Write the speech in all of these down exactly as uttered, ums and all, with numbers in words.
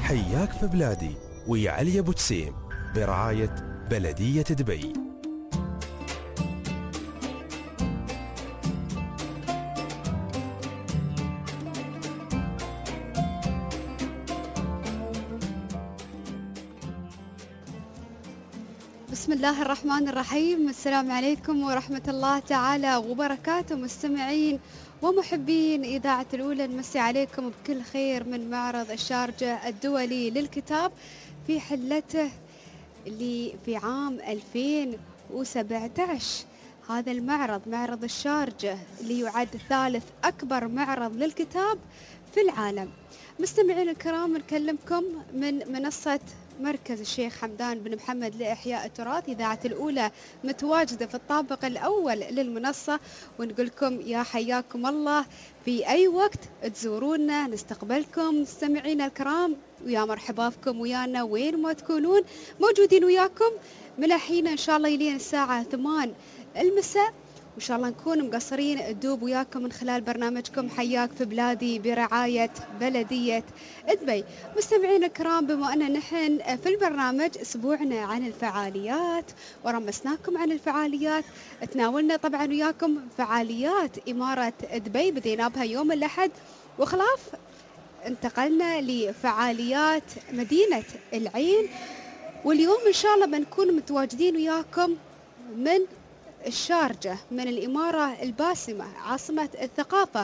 حياك في بلادي ويا علي أبو تسيم برعاية بلدية دبي. بسم الله الرحمن الرحيم. السلام عليكم ورحمة الله تعالى وبركاته مستمعين ومحبين إذاعة الأولى، نمسي عليكم بكل خير من معرض الشارجة الدولي للكتاب في حلته اللي في عام ألفين وسبعة عشر. هذا المعرض معرض الشارجة اللي يعد ثالث أكبر معرض للكتاب في العالم. مستمعين الكرام، نكلمكم من منصة مركز الشيخ حمدان بن محمد لإحياء التراث. إذاعة الأولى متواجدة في الطابق الأول للمنصة، ونقول لكم يا حياكم الله في أي وقت تزورونا نستقبلكم. مستمعين الكرام ويا مرحبا بكم ويانا وين ما تكونون، موجودين وياكم من الحين إن شاء الله يلين الساعة ثمان المساء، وإن شاء الله نكون مقصرين ندوب وياكم من خلال برنامجكم حياك في بلادي برعاية بلدية دبي. مستمعين الكرام، بما أن نحن في البرنامج أسبوعنا عن الفعاليات ورمسناكم عن الفعاليات، تناولنا طبعا وياكم فعاليات إمارة دبي بدينا بها يوم الأحد، وخلاف انتقلنا لفعاليات مدينة العين، واليوم إن شاء الله بنكون متواجدين وياكم من الشارجة من الإمارة الباسمة عاصمة الثقافة.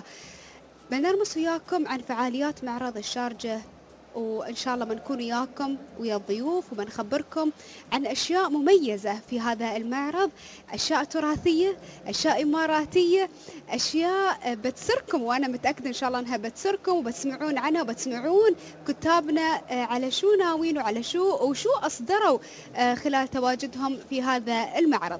بنرمس وياكم عن فعاليات معرض الشارجة، وإن شاء الله بنكون وياكم ويا الضيوف وبنخبركم عن أشياء مميزة في هذا المعرض، أشياء تراثية، أشياء إماراتية، أشياء بتسركم، وأنا متأكدة إن شاء الله أنها بتسركم وبتسمعون عنها وبتسمعون كتابنا على شو ناوين وعلى شو وشو أصدروا خلال تواجدهم في هذا المعرض.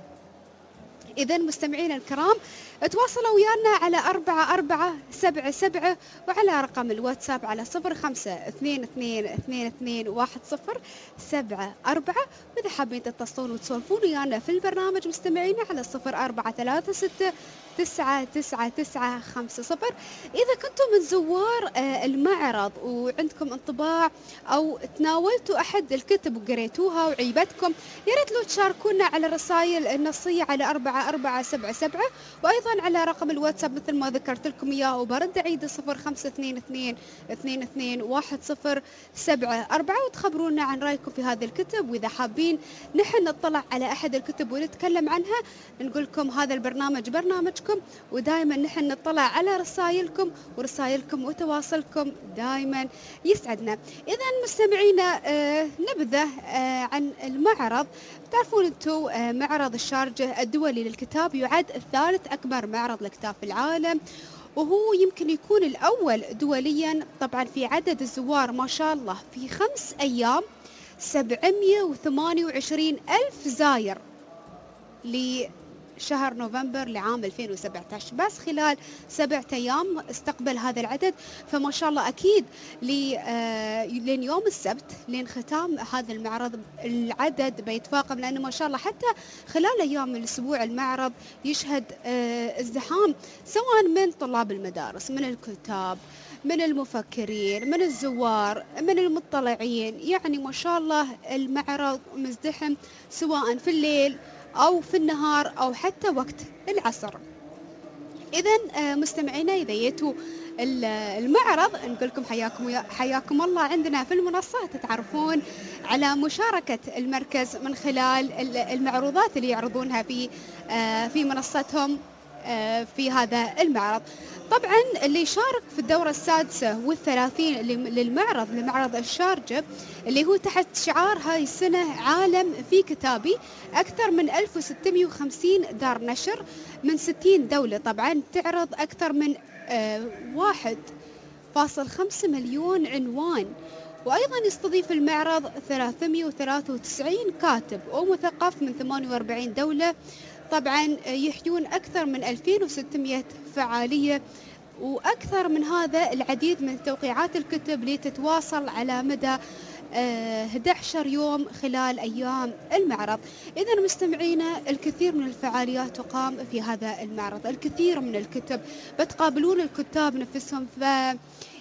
إذا مستمعين الكرام، تواصلوا ويانا على أربعة أربعة سبعة سبعة وعلى رقم الواتساب على صفر خمسة اثنين اثنين اثنين اثنين واحد صفر سبعة أربعة. وإذا حابين تتصلون وتسولفون ويانا في البرنامج مستمعينا على صفر أربعة ثلاثة ستة تسعة تسعة تسعة خمسة صفر. إذا كنتم من زوار المعرض وعندكم انطباع أو تناولتوا أحد الكتب وقريتوها وعيبتكم، يا ريت لو تشاركونا على الرسائل النصية على أربعة أربعة سبعة سبعة، وأيضا على رقم الواتساب مثل ما ذكرت لكم إياه وبرد عيد صفر خمسة اثنين اثنين اثنين اثنين واحد صفر سبعة أربعة، وتخبرونا عن رأيكم في هذه الكتب. وإذا حابين نحن نطلع على أحد الكتب ونتكلم عنها، نقول لكم هذا البرنامج برنامجكم، ودائما نحن نطلع على رسائلكم، ورسائلكم وتواصلكم دائما يسعدنا. إذا مستمعينا آه نبذة آه عن المعرض. تعرفون أنتم آه معرض الشارجة الدولي للكتاب يعد الثالث أكبر معرض للكتاب في العالم، وهو يمكن يكون الأول دوليا طبعا في عدد الزوار ما شاء الله في خمس أيام سبعمئة وثمانية وعشرين ألف زاير لشهر نوفمبر لعام ألفين وسبعة عشر. بس خلال سبعة أيام استقبل هذا العدد، فما شاء الله أكيد لين يوم السبت لين ختام هذا المعرض العدد بيتفاقم، لأنه ما شاء الله حتى خلال أيام الأسبوع المعرض يشهد ازدحام سواء من طلاب المدارس، من الكتاب، من المفكرين، من الزوار، من المطلعين. يعني ما شاء الله المعرض مزدحم سواء في الليل أو في النهار أو حتى وقت العصر. إذن مستمعينا، إذا جيتوا المعرض نقول لكم حياكم حياكم الله عندنا في المنصة. تتعرفون على مشاركة المركز من خلال المعروضات اللي يعرضونها في في منصتهم في هذا المعرض. طبعا اللي يشارك في الدورة السادسة والثلاثين للمعرض لمعرض الشارجة اللي هو تحت شعار هاي السنة عالم في كتابي، أكثر من ألف وستمئة وخمسين دار نشر من ستين دولة، طبعا تعرض أكثر من آه واحد فاصل خمسة مليون عنوان، وأيضا يستضيف المعرض ثلاثمئة وثلاثة وتسعين كاتب ومثقف من ثمانية وأربعين دولة، طبعا يحيون أكثر من ألفين وستمئة فعالية، وأكثر من هذا العديد من توقيعات الكتب لتتواصل على مدى أحد عشر يوم خلال أيام المعرض. إذا مستمعينا، الكثير من الفعاليات تقام في هذا المعرض، الكثير من الكتب، بتقابلون الكتاب نفسهم، ف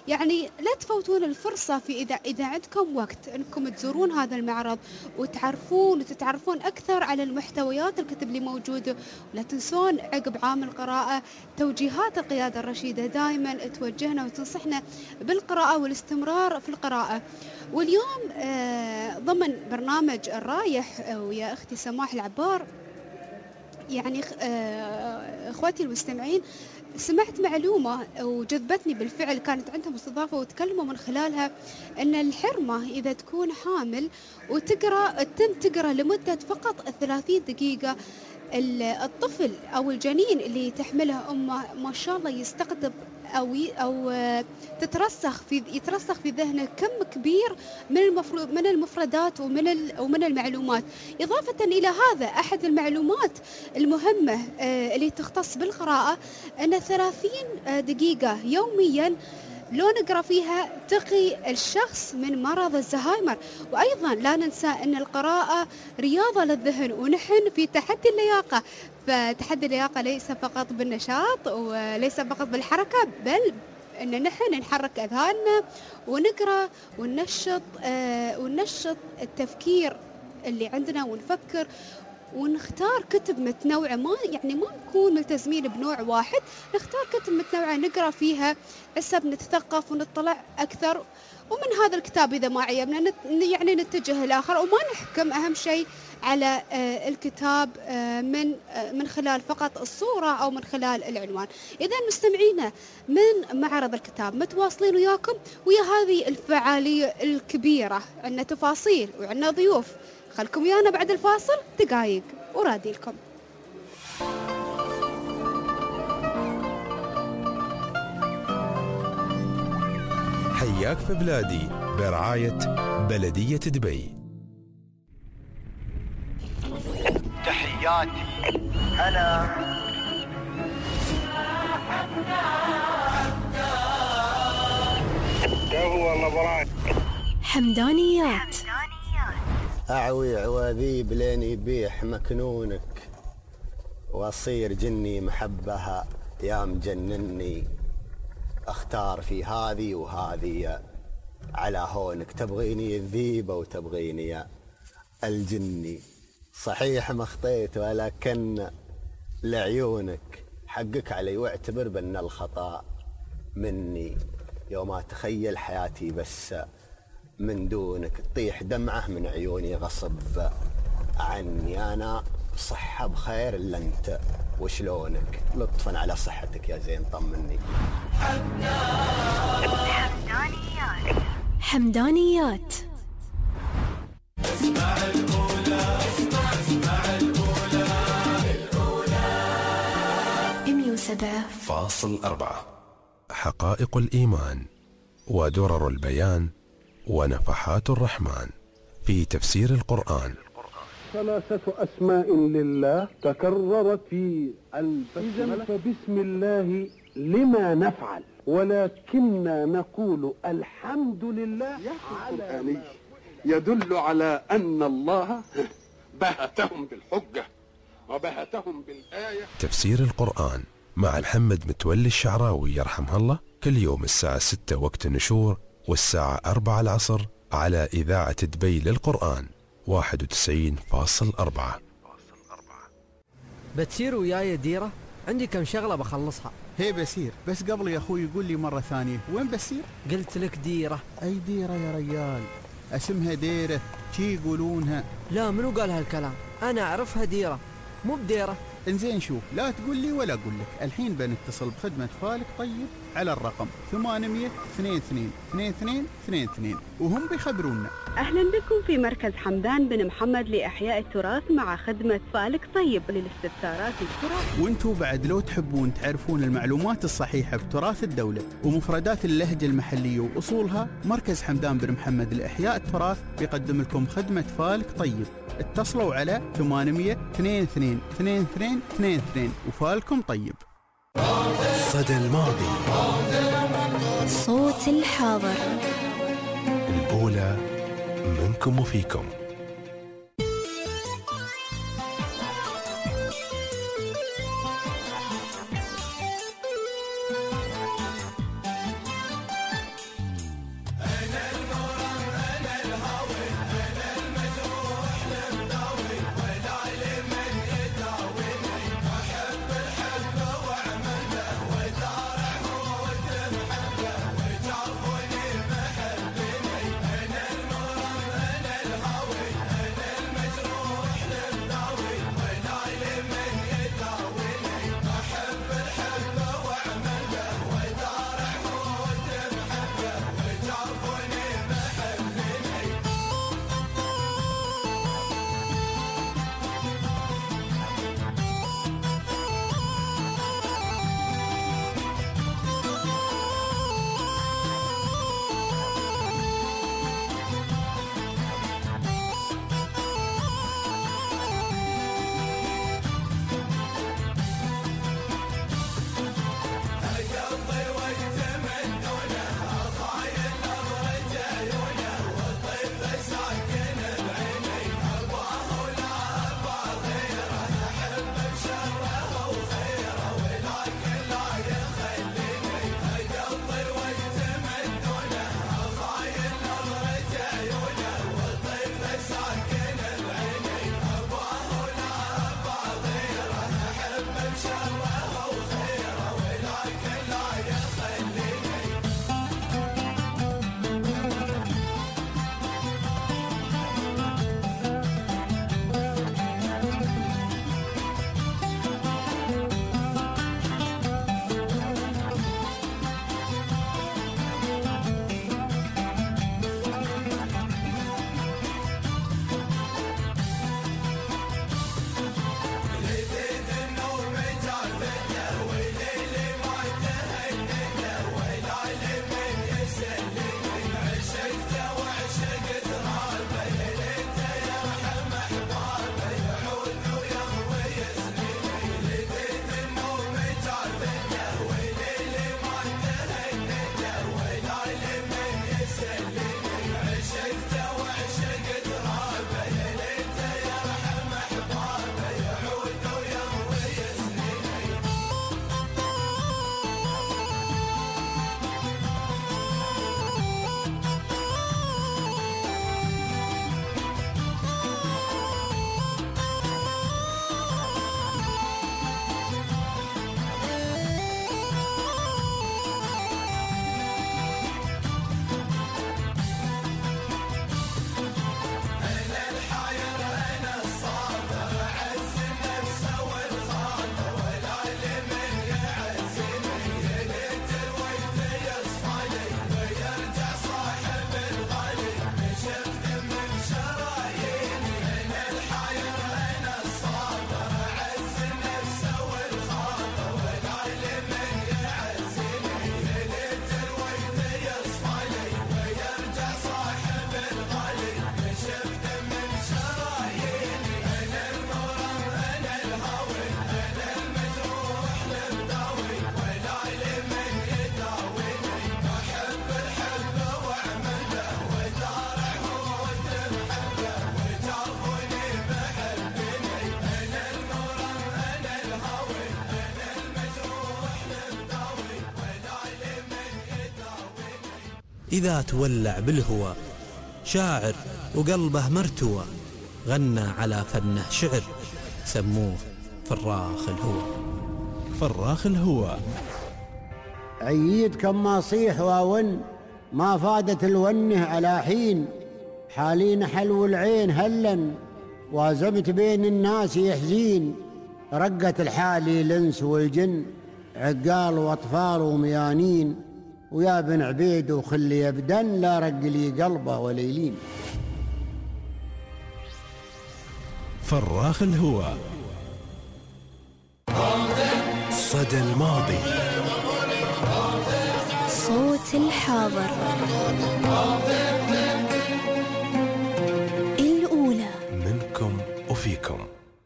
يعني لا تفوتون الفرصة في إذا إذا عندكم وقت أنكم تزورون هذا المعرض وتعرفون وتتعرفون أكثر على المحتويات الكتب اللي موجودة. ولا تنسون عقب عام القراءة توجيهات القيادة الرشيدة دائما توجهنا وتنصحنا بالقراءة والاستمرار في القراءة. واليوم آه ضمن برنامج الرايح ويا أختي سماح العبار، يعني آه اخواتي المستمعين، سمعت معلومة وجذبتني بالفعل، كانت عندهم استضافة وتكلموا من خلالها أن الحرمة إذا تكون حامل وتقرأ تم تقرأ لمدة فقط ثلاثين دقيقة، الطفل أو الجنين اللي تحمله أمه ما شاء الله يستقطب أو أو تترسخ في يترسخ في ذهنه كم كبير من المفروض من المفردات ومن ومن المعلومات. إضافة إلى هذا، أحد المعلومات المهمة اللي تختص بالقراءة أن ثلاثين دقيقة يوميا لو نقرأ فيها تقي الشخص من مرض الزهايمر. وأيضا لا ننسى أن القراءة رياضة للذهن، ونحن في تحدي اللياقة، فتحدي اللياقة ليس فقط بالنشاط وليس فقط بالحركة، بل أن نحن نحرك أذهاننا ونقرأ وننشط آه وننشط التفكير اللي عندنا ونفكر ونختار كتب متنوعة، ما يعني ما نكون ملتزمين بنوع واحد، نختار كتب متنوعة نقرأ فيها حسب نتثقف ونطلع أكثر. ومن هذا الكتاب إذا ما عجبنا نت يعني نتجه الآخر، وما نحكم أهم شيء على آه الكتاب آه من آه من خلال فقط الصورة أو من خلال العنوان. إذا مستمعينا من معرض الكتاب متواصلين وياكم ويا هذه الفعالية الكبيرة، عندنا تفاصيل وعندنا ضيوف، خلكم ويانا بعد الفاصل دقايق ورادي لكم. حياك في بلادي برعاية بلدية دبي. تحياتي أنا هو مبارك حمدانيات. أعوي عواذيب لين يبيح مكنونك، وأصير جني محبها يا مجنني، أختار في هذه وهذه على هونك، تبغيني الذيبة وتبغيني الجني، صحيح ما خطيت ولكن لعيونك حقك علي، واعتبر بأن الخطأ مني، يوم أتخيل حياتي بس من دونك، تطيح دمعة من عيوني غصب عني، أنا بصحة بخير إلا أنت وشلونك، لطفا على صحتك يا زين طمني. حمدانيات. حمدانيات. اسمع الأولى، اسمع اسمع الأولى، الأولى مية وسبعة فاصل أربعة. حقائق الإيمان ودرر البيان ونفحات الرحمن في تفسير القرآن. ثلاثة أسماء لله تكررت في البسملة، فبسم الله لما نفعل، ولكننا نقول الحمد لله. القرآني يدل على أن الله بهتهم بالحجة وبهتهم بالآية. تفسير القرآن مع محمد متولي الشعراوي يرحمه الله، كل يوم الساعة ستة وقت النشور والساعة أربعة العصر على إذاعة دبي للقرآن واحد وتسعين فاصل أربعة. بتسير وياي ديرة؟ عندي كم شغلة بخلصها. هي بسير، بس قبل يا أخوي يقول لي مرة ثانية وين بسير؟ قلت لك ديرة. أي ديرة يا ريال؟ اسمها ديرة شي يقولونها. لا، منو قال هالكلام؟ أنا أعرفها ديرة مو بديرة. انزين شوف، لا تقول لي ولا أقول لك، الحين بنتصل بخدمة فالك طيب على الرقم ثمانمية اثنين اثنين اثنين اثنين اثنين اثنين وهم بيخبرونا. أهلا بكم في مركز حمدان بن محمد لإحياء التراث مع خدمة فالك طيب للاستفسارات التراث. وانتوا بعد لو تحبون تعرفون المعلومات الصحيحة بتراث الدولة ومفردات اللهجة المحلية وأصولها، مركز حمدان بن محمد لإحياء التراث بيقدم لكم خدمة فالك طيب. اتصلوا على ثمانمية اثنين اثنين اثنين اثنين اثنين اثنين وفالكم طيب. صدى الماضي، صوت الحاضر، الأولى منكم وفيكم. إذا تولع بالهوى، شاعر وقلبه مرتوى، غنى على فنه شعر، سموه فراخ الهوى. فراخ الهوى. عيد كما صيح واون، ما فادت الونه على حين، حالين حلو العين هلا، وازمت بين الناس يحزين، رقت الحالي الانس والجن، عقال واطفال وميانين، ويا بن عبيد وخلي يبدن، لا رق لي قلبه وليلين. فراخ الهوى. صدى الماضي. صوت الحاضر. الأولى. منكم وفيكم.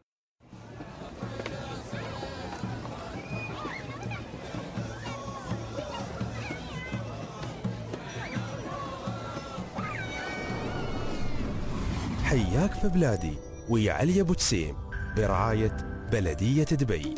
حياك في بلادي ويا علي أبو تسيم برعاية بلدية دبي.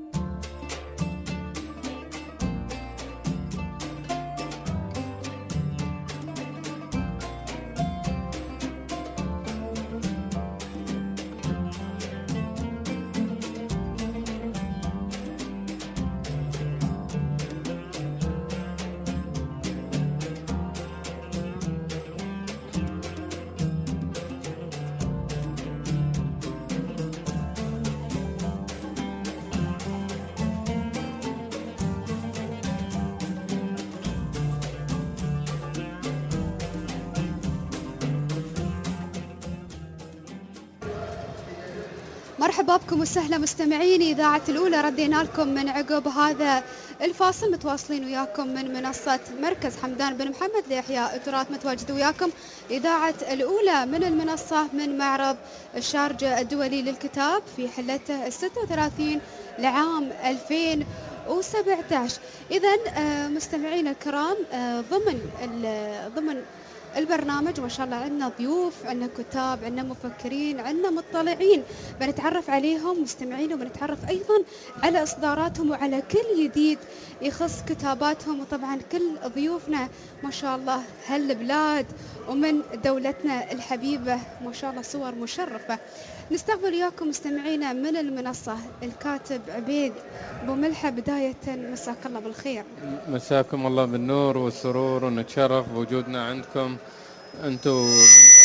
مرحبا بكم وسهلا مستمعين إذاعة الأولى. ردينا لكم من عقب هذا الفاصل، متواصلين وياكم من منصة مركز حمدان بن محمد لإحياء التراث، متواجد وياكم إذاعة الأولى من المنصة من معرض الشارجة الدولي للكتاب في حلته الستة وثلاثين لعام ألفين وسبعة عشر. إذن مستمعين الكرام، ضمن ضمن البرنامج ما شاء الله عندنا ضيوف، عندنا كتاب، عندنا مفكرين، عندنا مطلعين بنتعرف عليهم مستمعين، وبنتعرف أيضا على إصداراتهم وعلى كل جديد يخص كتاباتهم. وطبعا كل ضيوفنا ما شاء الله هالبلاد ومن دولتنا الحبيبة ما شاء الله صور مشرفة. نستقبل وياكم مستمعينا من المنصة الكاتب عبيد أبو ملحة. بداية مساك الله بالخير. مساكم الله بالنور والسرور، ونتشرف بوجودنا عندكم. أنتم من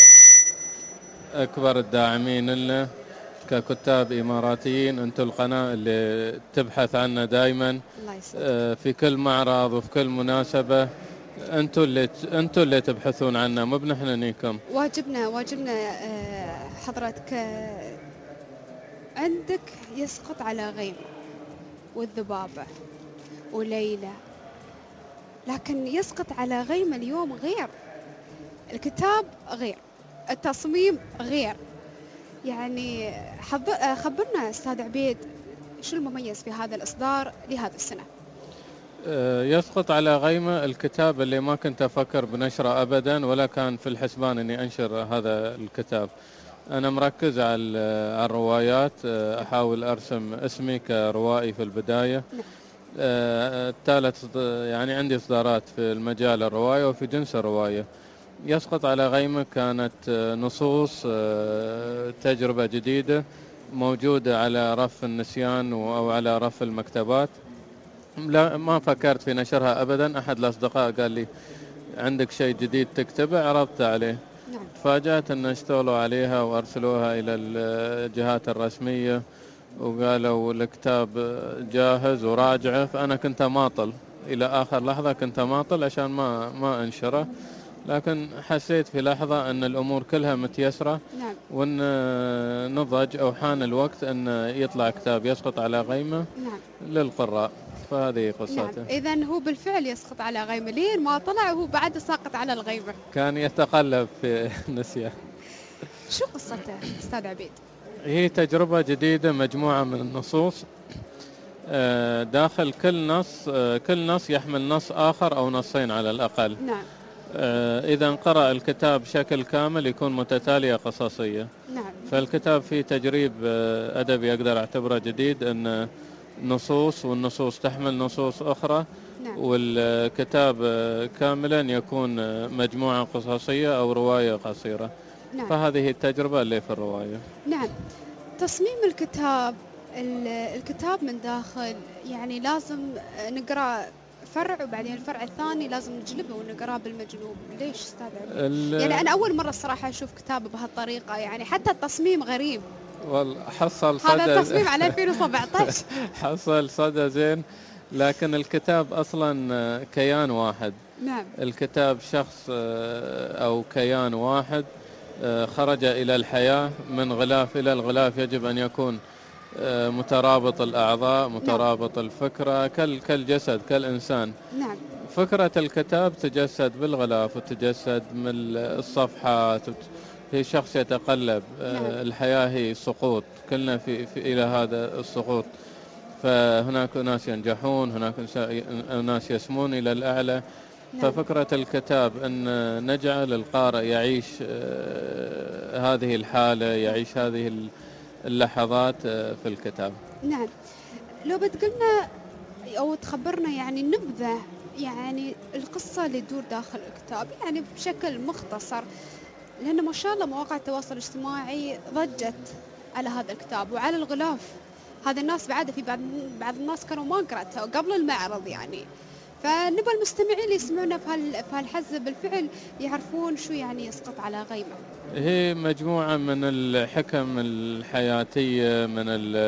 أكبر الداعمين لنا ككتاب إماراتيين، أنتم القناة اللي تبحث عنا دائما في كل معرض وفي كل مناسبة. أنتم اللي أنتم اللي تبحثون عنا، مو بنحن نيكم. واجبنا واجبنا حضرتك. عندك يسقط على غيمة والذبابة وليلى، لكن يسقط على غيمة اليوم غير، الكتاب غير، التصميم غير. يعني خبرنا أستاذ عبيد شو المميز في هذا الإصدار لهذا السنة؟ يسقط على غيمة الكتاب اللي ما كنت أفكر بنشره أبدا، ولا كان في الحسبان أني أنشر هذا الكتاب. أنا مركز على الروايات، أحاول أرسم اسمي كروائي في البداية. الثالث يعني عندي إصدارات في المجال الرواية وفي جنس الرواية. يسقط على غيمة كانت نصوص تجربة جديدة موجودة على رف النسيان أو على رف المكتبات. لا، ما فكرت في نشرها أبدا. أحد الأصدقاء قال لي عندك شيء جديد تكتبه، عرضت عليه. تفاجأت أن اشتغلوا عليها وأرسلوها إلى الجهات الرسمية وقالوا الكتاب جاهز وراجعه. فأنا كنت ماطل إلى آخر لحظة، كنت ماطل عشان ما ما أنشره، لكن حسيت في لحظة أن الأمور كلها متيسرة. نعم. وأن نضج أو حان الوقت أن يطلع كتاب يسقط على غيمة. نعم. للقراء. فهذه قصته. نعم. إذن هو بالفعل يسقط على غيمة، لين ما طلع وهو بعد ساقط على الغيمة. كان يتقلب في نسيان. شو قصته أستاذ عبيد؟ هي تجربة جديدة، مجموعة من النصوص داخل كل نص، كل نص يحمل نص آخر أو نصين على الأقل. نعم. إذا قرأ الكتاب بشكل كامل يكون متتالية قصصية. نعم. فالكتاب فيه تجريب أدبي أقدر أعتبره جديد، أن نصوص، والنصوص تحمل نصوص أخرى. نعم. والكتاب كاملا يكون مجموعة قصصية أو رواية قصيرة. نعم. فهذه التجربة اللي في الرواية. نعم. تصميم الكتاب، الكتاب من داخل يعني لازم نقرأ فرع وبعدين الفرع الثاني لازم نجلبه ونقراه بالمجلوب. ليش استاذ عبيد؟ يعني أنا أول مرة الصراحة أشوف كتاب بهالطريقة، يعني حتى التصميم غريب. والله حصل صدى هذا تصميم على ألفين وسبعطعش. حصل صدى زين، لكن الكتاب أصلا كيان واحد. نعم. الكتاب شخص أو كيان واحد خرج إلى الحياة من غلاف إلى الغلاف، يجب أن يكون مترابط الأعضاء، مترابط نعم. الفكرة كالجسد كالإنسان. نعم. فكرة الكتاب تجسد بالغلاف وتجسد من الصفحات. هي شخص يتقلب. نعم. الحياة هي سقوط، كلنا في, في إلى هذا السقوط. فهناك ناس ينجحون، هناك ناس يسمون إلى الأعلى. نعم. ففكرة الكتاب أن نجعل القارئ يعيش هذه الحالة، يعيش هذه اللحظات في الكتاب. نعم. لو بتقولنا أو تخبرنا يعني نبذة يعني القصة اللي تدور داخل الكتاب يعني بشكل مختصر، لأن ما شاء الله مواقع التواصل الاجتماعي ضجت على هذا الكتاب وعلى الغلاف. هذا الناس بعد في بعض بعض الناس كانوا ما قرأتها قبل المعرض يعني، فنبغى المستمعين اللي يسمعونا في هالحزة بالفعل يعرفون شو يعني يسقط على غيمة. هي مجموعة من الحكم الحياتية، من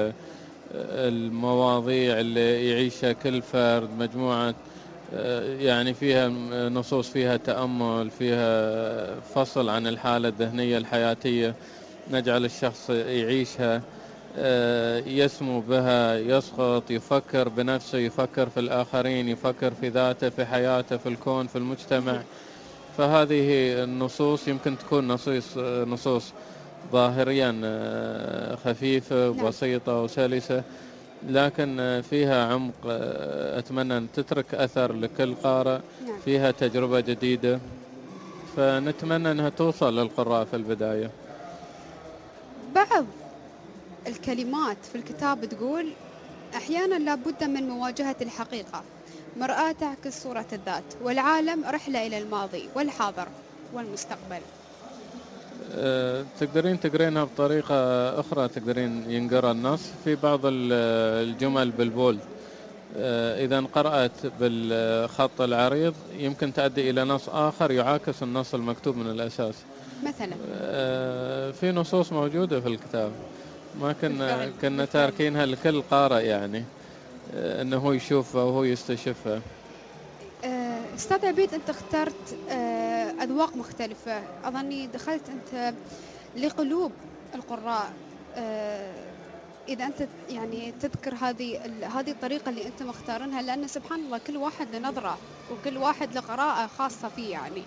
المواضيع اللي يعيشها كل فرد، مجموعة يعني فيها نصوص، فيها تأمل، فيها فصل عن الحالة الذهنية الحياتية، نجعل الشخص يعيشها، يسمو بها، يسقط، يفكر بنفسه، يفكر في الآخرين، يفكر في ذاته، في حياته، في الكون، في المجتمع. فهذه النصوص يمكن تكون نصوص نصوص ظاهريا خفيفة وبسيطة وسلسة، لكن فيها عمق. أتمنى أن تترك أثر لكل قارئ، فيها تجربة جديدة، فنتمنى أنها توصل للقراء في البداية. بعض الكلمات في الكتاب تقول أحيانا لابد من مواجهة الحقيقة، مرآة تعكس صورة الذات، والعالم رحلة إلى الماضي والحاضر والمستقبل. أه، تقدرين تقرينها بطريقة أخرى، تقدرين ينقرأ النص في بعض الجمل بالبولد. أه، إذا قرأت بالخط العريض يمكن تؤدي إلى نص آخر يعاكس النص المكتوب من الأساس. مثلا أه، في نصوص موجودة في الكتاب ما كنا كنا تاركينها لكل قارئ يعني أنه هو يشوفها وهو يستشفها. أستاذ عبيد، أنت اخترت أذواق مختلفة، أظني دخلت أنت لقلوب القراء. إذا أنت يعني تذكر هذه هذه الطريقة اللي أنت مختارنها، لأن سبحان الله كل واحد له نظرة وكل واحد له قراءة خاصة فيه يعني.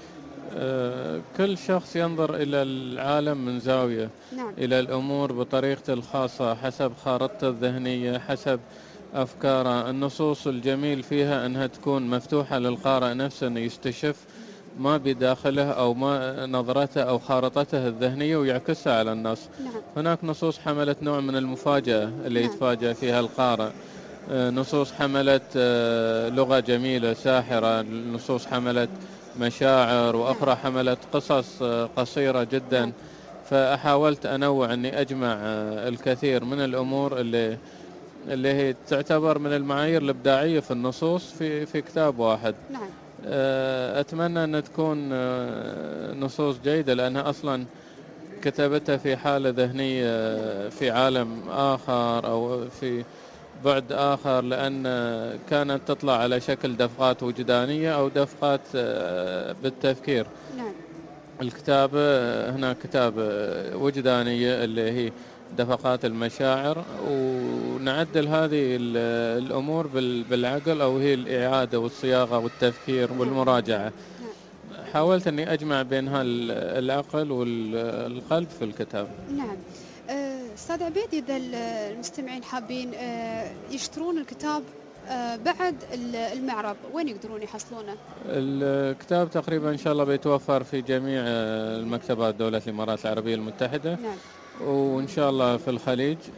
كل شخص ينظر إلى العالم من زاوية. نعم. إلى الأمور بطريقته الخاصة حسب خارطته الذهنية، حسب أفكاره. النصوص الجميل فيها أنها تكون مفتوحة للقارئ نفسه أن يستشف ما بداخله أو ما نظرته أو خارطته الذهنية ويعكسها على النص. نعم. هناك نصوص حملت نوع من المفاجأة اللي نعم. يتفاجأ فيها القارئ. نصوص حملت لغة جميلة ساحرة، نصوص حملت مشاعر، وأخرى حملت قصص قصيرة جدا. فحاولت أنوع أني أجمع الكثير من الأمور اللي اللي هي تعتبر من المعايير الإبداعية في النصوص في في كتاب واحد. نعم. أتمنى أن تكون نصوص جيدة، لأنها أصلا كتبتها في حالة ذهنية في عالم آخر أو في بعد آخر، لأن كانت تطلع على شكل دفقات وجدانية أو دفقات بالتفكير. نعم. الكتابة هنا كتابة وجدانية اللي هي دفقات المشاعر، ونعدل هذه الأمور بالعقل أو هي الإعادة والصياغة والتفكير والمراجعة. حاولت أني أجمع بين العقل والقلب في الكتاب. نعم. أستاذ عبيد، إذا المستمعين حابين يشترون الكتاب بعد المعرض وين يقدرون يحصلونه؟ الكتاب تقريبا إن شاء الله بيتوفر في جميع المكتبات دولة الإمارات العربية المتحدة. نعم. وإن شاء الله في الخليج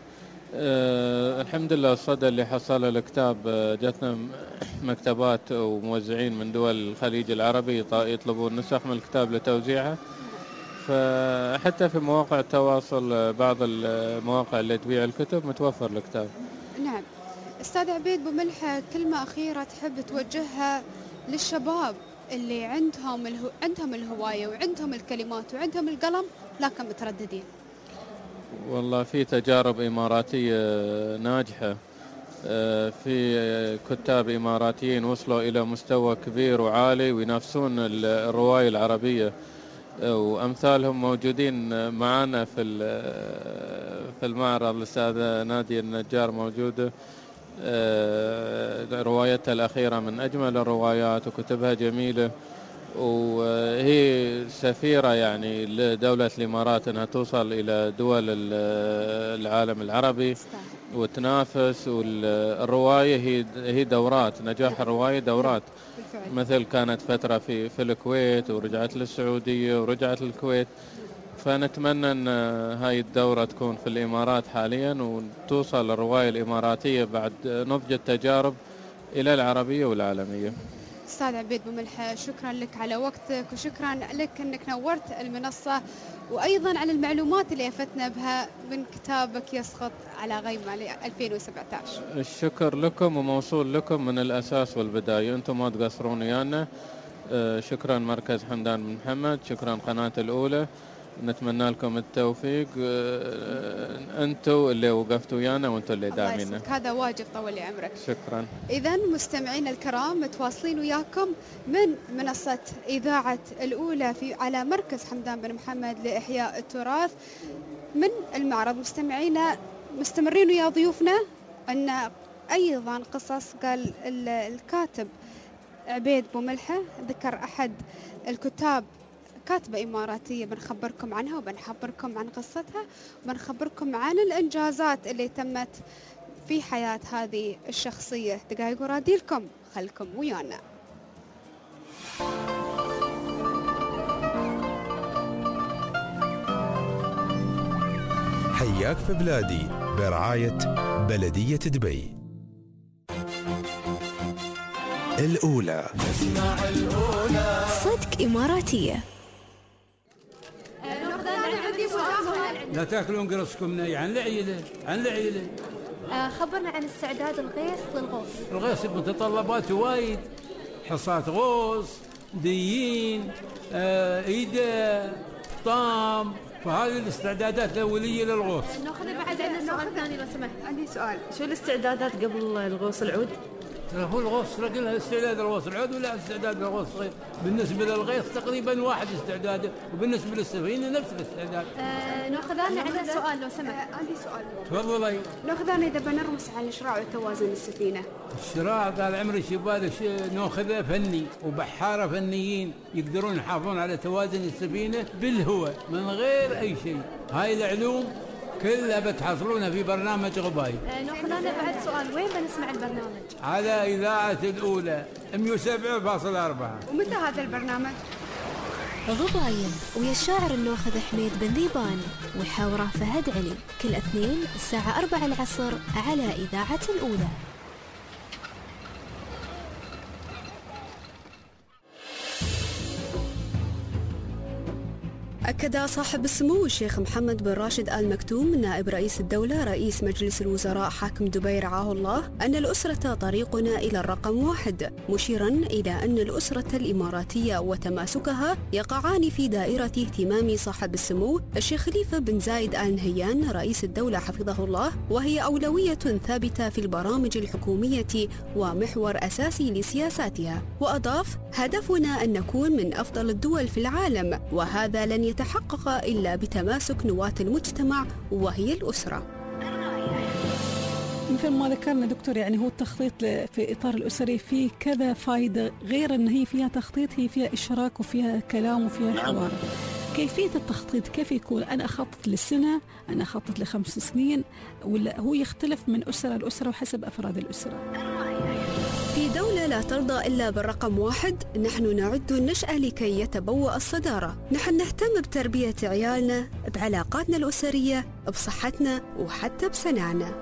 أه الحمد لله الصدى اللي حصل الكتاب جتنا مكتبات وموزعين من دول الخليج العربي يطلبون نسخ من الكتاب لتوزيعها، فحتى في مواقع التواصل بعض المواقع اللي تبيع الكتب متوفر الكتاب. نعم. أستاذ عبيد بوملحة، كلمة أخيرة تحب توجهها للشباب اللي عندهم الهو... عندهم الهواية وعندهم الكلمات وعندهم القلم لكن مترددين؟ والله في تجارب إماراتية ناجحة، في كتاب إماراتيين وصلوا إلى مستوى كبير وعالي وينافسون الرواية العربية، وأمثالهم موجودين معنا في في المعرض. الأستاذة نادية النجار موجودة، روايتها الأخيرة من أجمل الروايات وكتبها جميلة، وهي سفيرة يعني لدولة الإمارات أنها توصل إلى دول العالم العربي وتنافس. والرواية هي هي دورات، نجاح الرواية دورات، مثل كانت فترة في في الكويت ورجعت للسعودية ورجعت للكويت، فنتمنى أن هاي الدورة تكون في الإمارات حاليا وتوصل الرواية الإماراتية بعد نضج التجارب إلى العربية والعالمية. أستاذ عبيد بوملحة، شكرا لك على وقتك وشكرا لك أنك نورت المنصة وأيضا على المعلومات اللي أفتنا بها من كتابك يسقط على غيمة ألفين وسبعة عشر. الشكر لكم وموصول لكم من الأساس والبداية، أنتم ما تقصرون ويانا. شكرا مركز حمدان بن محمد، شكرا قناة الأولى، نتمنى لكم التوفيق. أنتوا اللي وقفتوا ويانا وأنتوا اللي داعمينا، هذا واجب طول لي عمرك. شكرا. إذا مستمعينا الكرام متواصلين وياكم من منصة إذاعة الأولى في على مركز حمدان بن محمد لإحياء التراث من المعرض. مستمعينا مستمرين ويا ضيوفنا أن أيضا قصص قال الكاتب عبيد بوملحة ذكر أحد الكتاب كاتبة إماراتية، بنخبركم عنها وبنخبركم عن قصتها وبنخبركم عن الإنجازات اللي تمت في حياة هذه الشخصية. دقائق وراديلكم، خلكم ويانا. حياك في بلادي برعاية بلدية دبي. الأولى اسمع الأولى صدق إماراتية. لا تاكلون قرصكم ني عن العيلة عن العيلة. آه خبرنا عن استعداد الغيث للغوص. الغيث بمتطلبات وايد، حصات غوص، ديين، آه ايده، طام، فهذه الاستعدادات الأولية للغوص. ناخذ بعد عندنا سؤال ثاني لو سمحت. عندي سؤال، شو الاستعدادات قبل الغوص العود؟ هو الغوص قلنا استعداد الغوص العود ولا استعداد الغوص غير. بالنسبة للغيث تقريبا واحد استعداده، وبالنسبة للسفينة نفس الاستعداد. آه ناخذ لنا عندنا سؤال لو سمحت. آه عندي سؤال. تفضلي. ناخذ لنا إذا بنرمس على الشراع والتوازن السفينة. الشراع قال عمري شبالة ناخذه فني وبحارة فنيين يقدرون يحافظون على توازن السفينة بالهواء من غير أي شيء. هاي العلوم كلها بتحصلونها في برنامج غباي. آه ناخذ لنا بعد سؤال، وين بنسمع البرنامج؟ على إذاعة الأولى مية وسبعة فاصلة أربعة. ومتى هذا البرنامج؟ غباين ويا الشاعر الناخذ حميد بن ذيبان وحاوره فهد علي، كل اثنين الساعة أربعة العصر على إذاعة الأولى. أكد صاحب السمو الشيخ محمد بن راشد آل مكتوم نائب رئيس الدولة رئيس مجلس الوزراء حاكم دبي رعاه الله أن الأسرة طريقنا إلى الرقم واحد، مشيرا إلى أن الأسرة الإماراتية وتماسكها يقعان في دائرة اهتمام صاحب السمو الشيخ خليفة بن زايد آل نهيان رئيس الدولة حفظه الله، وهي أولوية ثابتة في البرامج الحكومية ومحور أساسي لسياساتها. وأضاف: هدفنا أن نكون من أفضل الدول في العالم، وهذا لن يتحقق إلا بتماسك نواة المجتمع وهي الأسرة. مثل ما ذكرنا دكتور، يعني هو التخطيط في إطار الأسري فيه كذا فائدة، غير أن هي فيها تخطيط، هي فيها إشراك وفيها كلام وفيها حوار. كيفية التخطيط كيف يكون؟ أنا أخطط للسنة، أنا أخطط لخمس سنين، ولا هو يختلف من أسرة لأسرة وحسب أفراد الأسرة؟ في دولة لا ترضى إلا بالرقم واحد، نحن نعد النشأة لكي يتبوأ الصدارة. نحن نهتم بتربية عيالنا، بعلاقاتنا الأسرية، بصحتنا وحتى بسنعنا.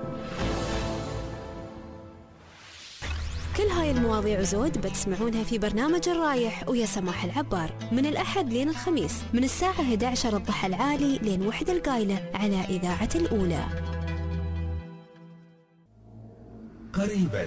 كل هاي المواضيع وزود بتسمعونها في برنامج الرايح ويا سماح العبار من الأحد لين الخميس من الساعة إحدى عشر الضحى العالي لين وحدة القايلة على إذاعة الأولى. قريبا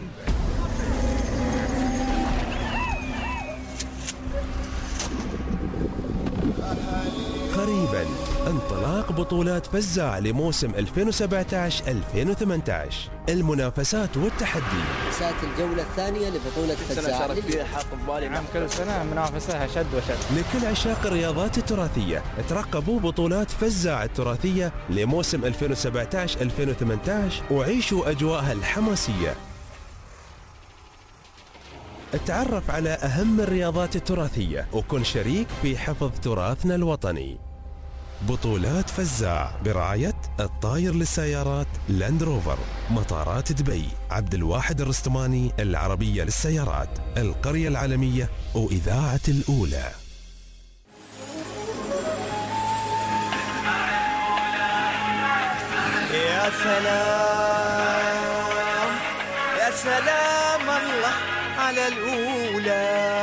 قريبا انطلاق بطولات فزاع لموسم ألفين وسبعة عشر ألفين وثمانية عشر، المنافسات والتحدي. ساعة الجولة الثانية لبطولة فزاع عام كل سنة منافسها شد وشد. لكل عشاق الرياضات التراثية ترقبوا بطولات فزاع التراثية لموسم ألفين وسبعة عشر ألفين وثمانية عشر وعيشوا أجواءها الحماسية. اتعرف على أهم الرياضات التراثية وكن شريك في حفظ تراثنا الوطني. بطولات فزاع برعاية الطاير للسيارات لاند روفر، مطارات دبي، عبد الواحد الرستماني العربية للسيارات، القرية العالمية وإذاعة الأولى. يا سلام يا سلام الله على الأولى.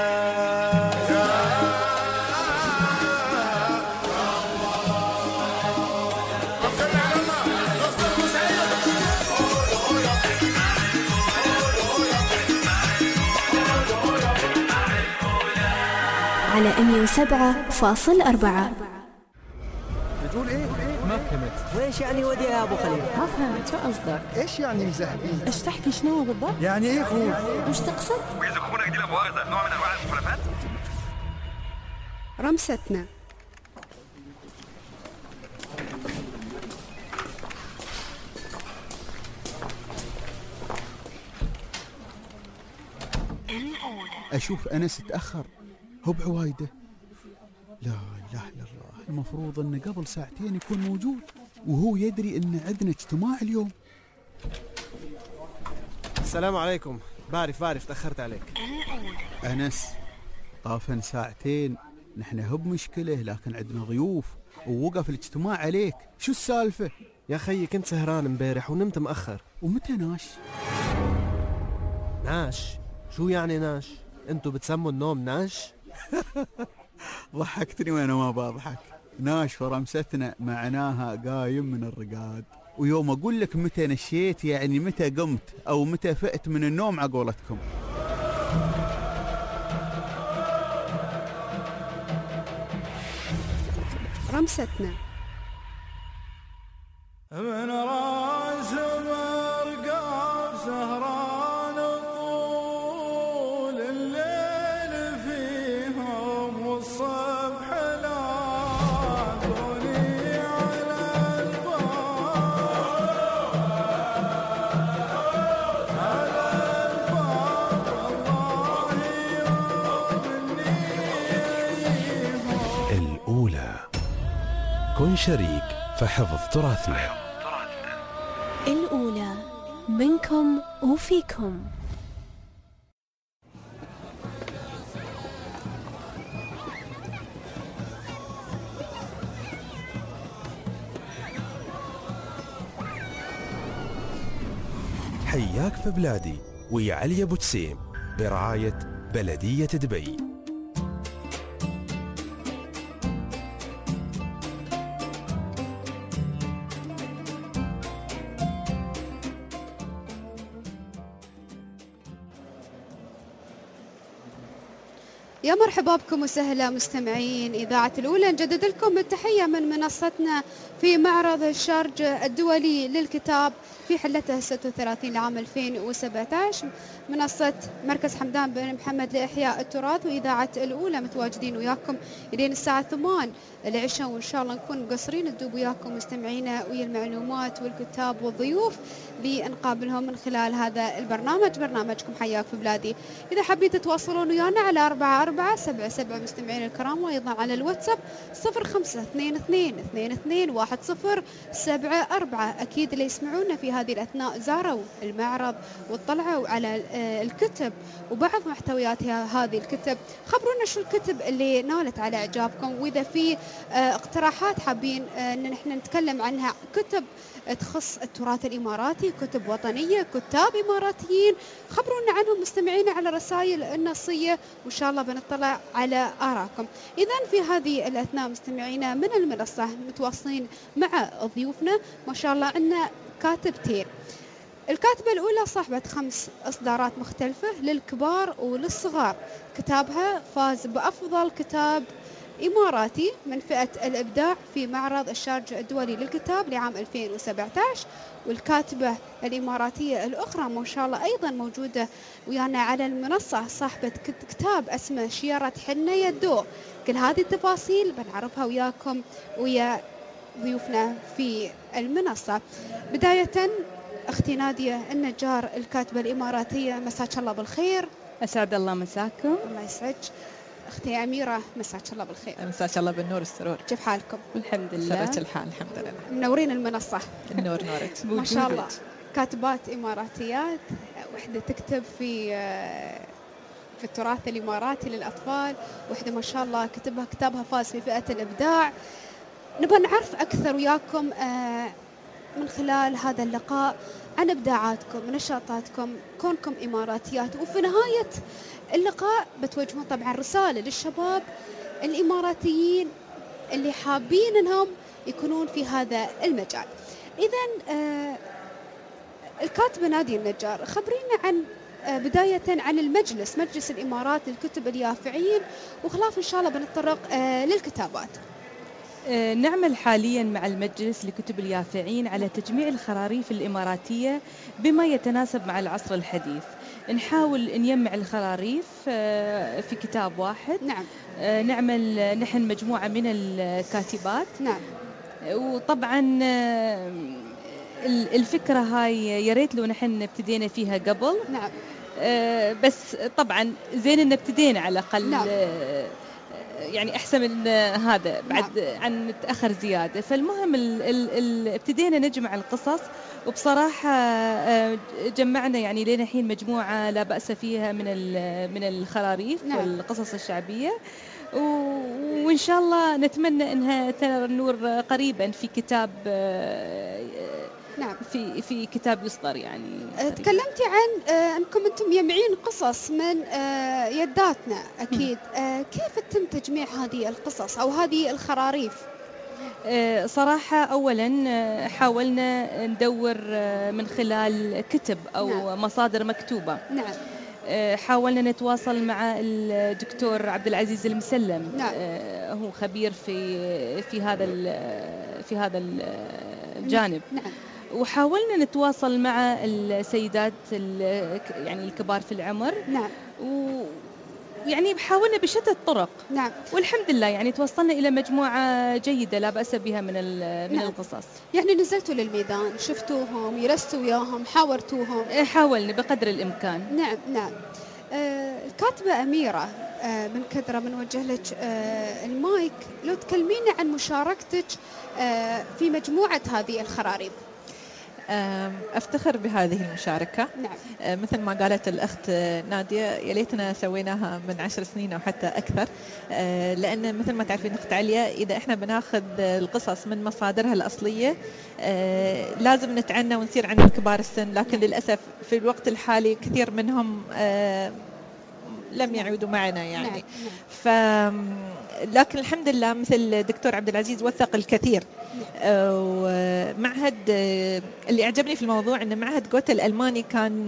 على مية وسبعة فاصل أربعة. بتقول ايه؟ ما فهمت. وإيش يعني ودي يا أبو خليل؟ ما فهمت شو قصدك؟ ايش يعني مزهقين؟ ايش تحكي شنو بالضبط؟ يعني ايه خوف؟ وش تقصد؟ وإذا أخونا دي لمؤاخذة نوع من أنواع المخالفات؟ رمستنا. أشوف أنس تأخر هو بعوايده. لا إله إلا الله، المفروض أنه قبل ساعتين يكون موجود وهو يدري أن عندنا اجتماع اليوم. السلام عليكم. بعرف بعرف تأخرت عليك. أنس طافن ساعتين، نحن هو بمشكلة لكن عندنا ضيوف ووقف الاجتماع عليك. شو السالفة؟ يا خيي كنت سهران امبارح ونمت مأخر. ومتى ناش؟ ناش؟ شو يعني ناش؟ انتوا بتسموا النوم ناش؟ ضحكتني وانا ما بضحك. ناش فرمستنا معناها قايم من الرقاد، ويوم اقول لك متى نشيت يعني متى قمت او متى فقت من النوم عقولتكم. رمستنا. من راس مرقاب سهران طول الليل فيهم والصبح لاقوني على الباب على الباب الله يوم الأولى. كن شريك فحفظ تراثنا. الأولى منكم وفيكم. حياك في بلادي ويا علي أبو تسيم برعاية بلدية دبي. يا مرحبا بكم وسهلا مستمعين إذاعة الأولى، نجدد لكم التحية من منصتنا في معرض الشارجة الدولي للكتاب في حلته الستة وثلاثين لعام ألفين وسبعة عشر. منصة مركز حمدان بن محمد لإحياء التراث وإذاعة الأولى متواجدين وياكم إلين الساعة ثمان العشاء، وإن شاء الله نكون مقصرين ندوب وياكم مستمعينا ويا المعلومات والكتاب والضيوف لنقابلهم من خلال هذا البرنامج، برنامجكم حياك في بلادي. إذا حابين تتواصلون ويانا على أربعة أربعة سبعة سبعة مستمعين الكرام، وأيضا على الواتساب صفر خمسة اثنين اثنين اثنين اثنين واحد صفر سبعة أربعة. أكيد اللي يسمعونا في هذه الأثناء زاروا المعرض واطلعوا على الكتب وبعض محتويات هذه الكتب. خبرونا شو الكتب اللي نالت على إعجابكم، وإذا في اقتراحات حابين أن نحن نتكلم عنها، كتب تخص التراث الإماراتي، كتب وطنية، كتاب إماراتيين، خبرونا عنهم مستمعينا على رسائل النصية وإن شاء الله بنطلع على آراءكم. إذن في هذه الأثناء مستمعينا من المنصة متواصلين مع ضيوفنا ما شاء الله. عندنا كاتبتين، الكاتبة الأولى صاحبة خمس إصدارات مختلفة للكبار وللصغار، كتابها فاز بأفضل كتاب إماراتي من فئة الإبداع في معرض الشارجة الدولي للكتاب لعام ألفين وسبعة عشر. والكاتبة الإماراتية الأخرى ما شاء الله أيضا موجودة ويانا على المنصة، صاحبة كتاب اسمه شيرة حنة يدو. كل هذه التفاصيل بنعرفها وياكم ويا ضيوفنا في المنصة. بداية أختي نادية النجار الكاتبة الإماراتية، مساك الله بالخير. أسعد الله مساكم. الله يسعدك. أختي أميرة مساك الله بالخير. مساك الله بالنور والسرور. كيف حالكم؟ الحمد لله. سرت الحال الحمد لله. منورين المنصة. النور نورك. ما شاء الله كاتبات إماراتيات، وحدة تكتب في في التراث الإماراتي للأطفال، وحدة ما شاء الله كتبها كتابها فاز في فئة الإبداع. نبغى نعرف أكثر وياكم من خلال هذا اللقاء عن إبداعاتكم ونشاطاتكم كونكم إماراتيات، وفي نهاية اللقاء بتوجهون طبعا رسالة للشباب الإماراتيين اللي حابين أنهم يكونون في هذا المجال. إذن آه الكاتبة نادية النجار، خبرينا عن آه بداية عن المجلس، مجلس الإمارات للكتب اليافعين، وخلاف إن شاء الله بنتطرق آه للكتابات. نعمل حاليا مع المجلس لكتب اليافعين على تجميع الخراريف الإماراتية بما يتناسب مع العصر الحديث. نحاول نجمع الخراريف في كتاب واحد. نعم. نعمل نحن مجموعة من الكاتبات. نعم. وطبعا الفكرة هاي يا ريت لو نحن ابتدينا فيها قبل. نعم. بس طبعا زين ان ابتدينا على الأقل. نعم. يعني أحسن من هذا بعد. نعم. عن نتأخر زيادة. فالمهم ال ال ال ابتدينا نجمع القصص، وبصراحة جمعنا يعني لين الحين مجموعة لا بأس فيها من من الخراريف. نعم. والقصص الشعبية، وإن شاء الله نتمنى أنها ترى النور قريبا في كتاب. نعم. في في كتاب يصدر يعني. تكلمتي عن آه أنكم أنتم يجمعين قصص من آه يداتنا أكيد. آه كيف تم تجميع هذه القصص أو هذه الخراريف؟ آه صراحة أولا حاولنا ندور من خلال كتب أو نعم. مصادر مكتوبة. نعم. آه حاولنا نتواصل مع الدكتور عبد العزيز المسلم. نعم. آه هو خبير في في هذا في هذا الجانب. نعم. وحاولنا نتواصل مع السيدات يعني الكبار في العمر. نعم. ويعني حاولنا بشتى الطرق. نعم. والحمد لله يعني توصلنا إلى مجموعة جيدة لا بأس بها من من نعم. القصص. يعني نزلتوا للميدان، شفتوهم، يرستوا وياهم، حاورتوهم؟ حاولنا بقدر الإمكان. نعم نعم. آه الكاتبة أميرة آه من كثرة بنوجه لك آه المايك، لو تكلمينا عن مشاركتك آه في مجموعة هذه الخراريف. أفتخر بهذه المشاركة. نعم. مثل ما قالت الأخت نادية، يا ليتنا سويناها من عشر سنين أو حتى أكثر، لأن مثل ما تعرفين أخت عليا، إذا إحنا بناخذ القصص من مصادرها الأصلية لازم نتعنى ونصير عند كبار السن، لكن للأسف في الوقت الحالي كثير منهم لم يعودوا معنا يعني. نعم. ف لكن الحمد لله مثل الدكتور عبد العزيز وثق الكثير. ومعهد اللي أعجبني في الموضوع أن معهد جوتا الألماني كان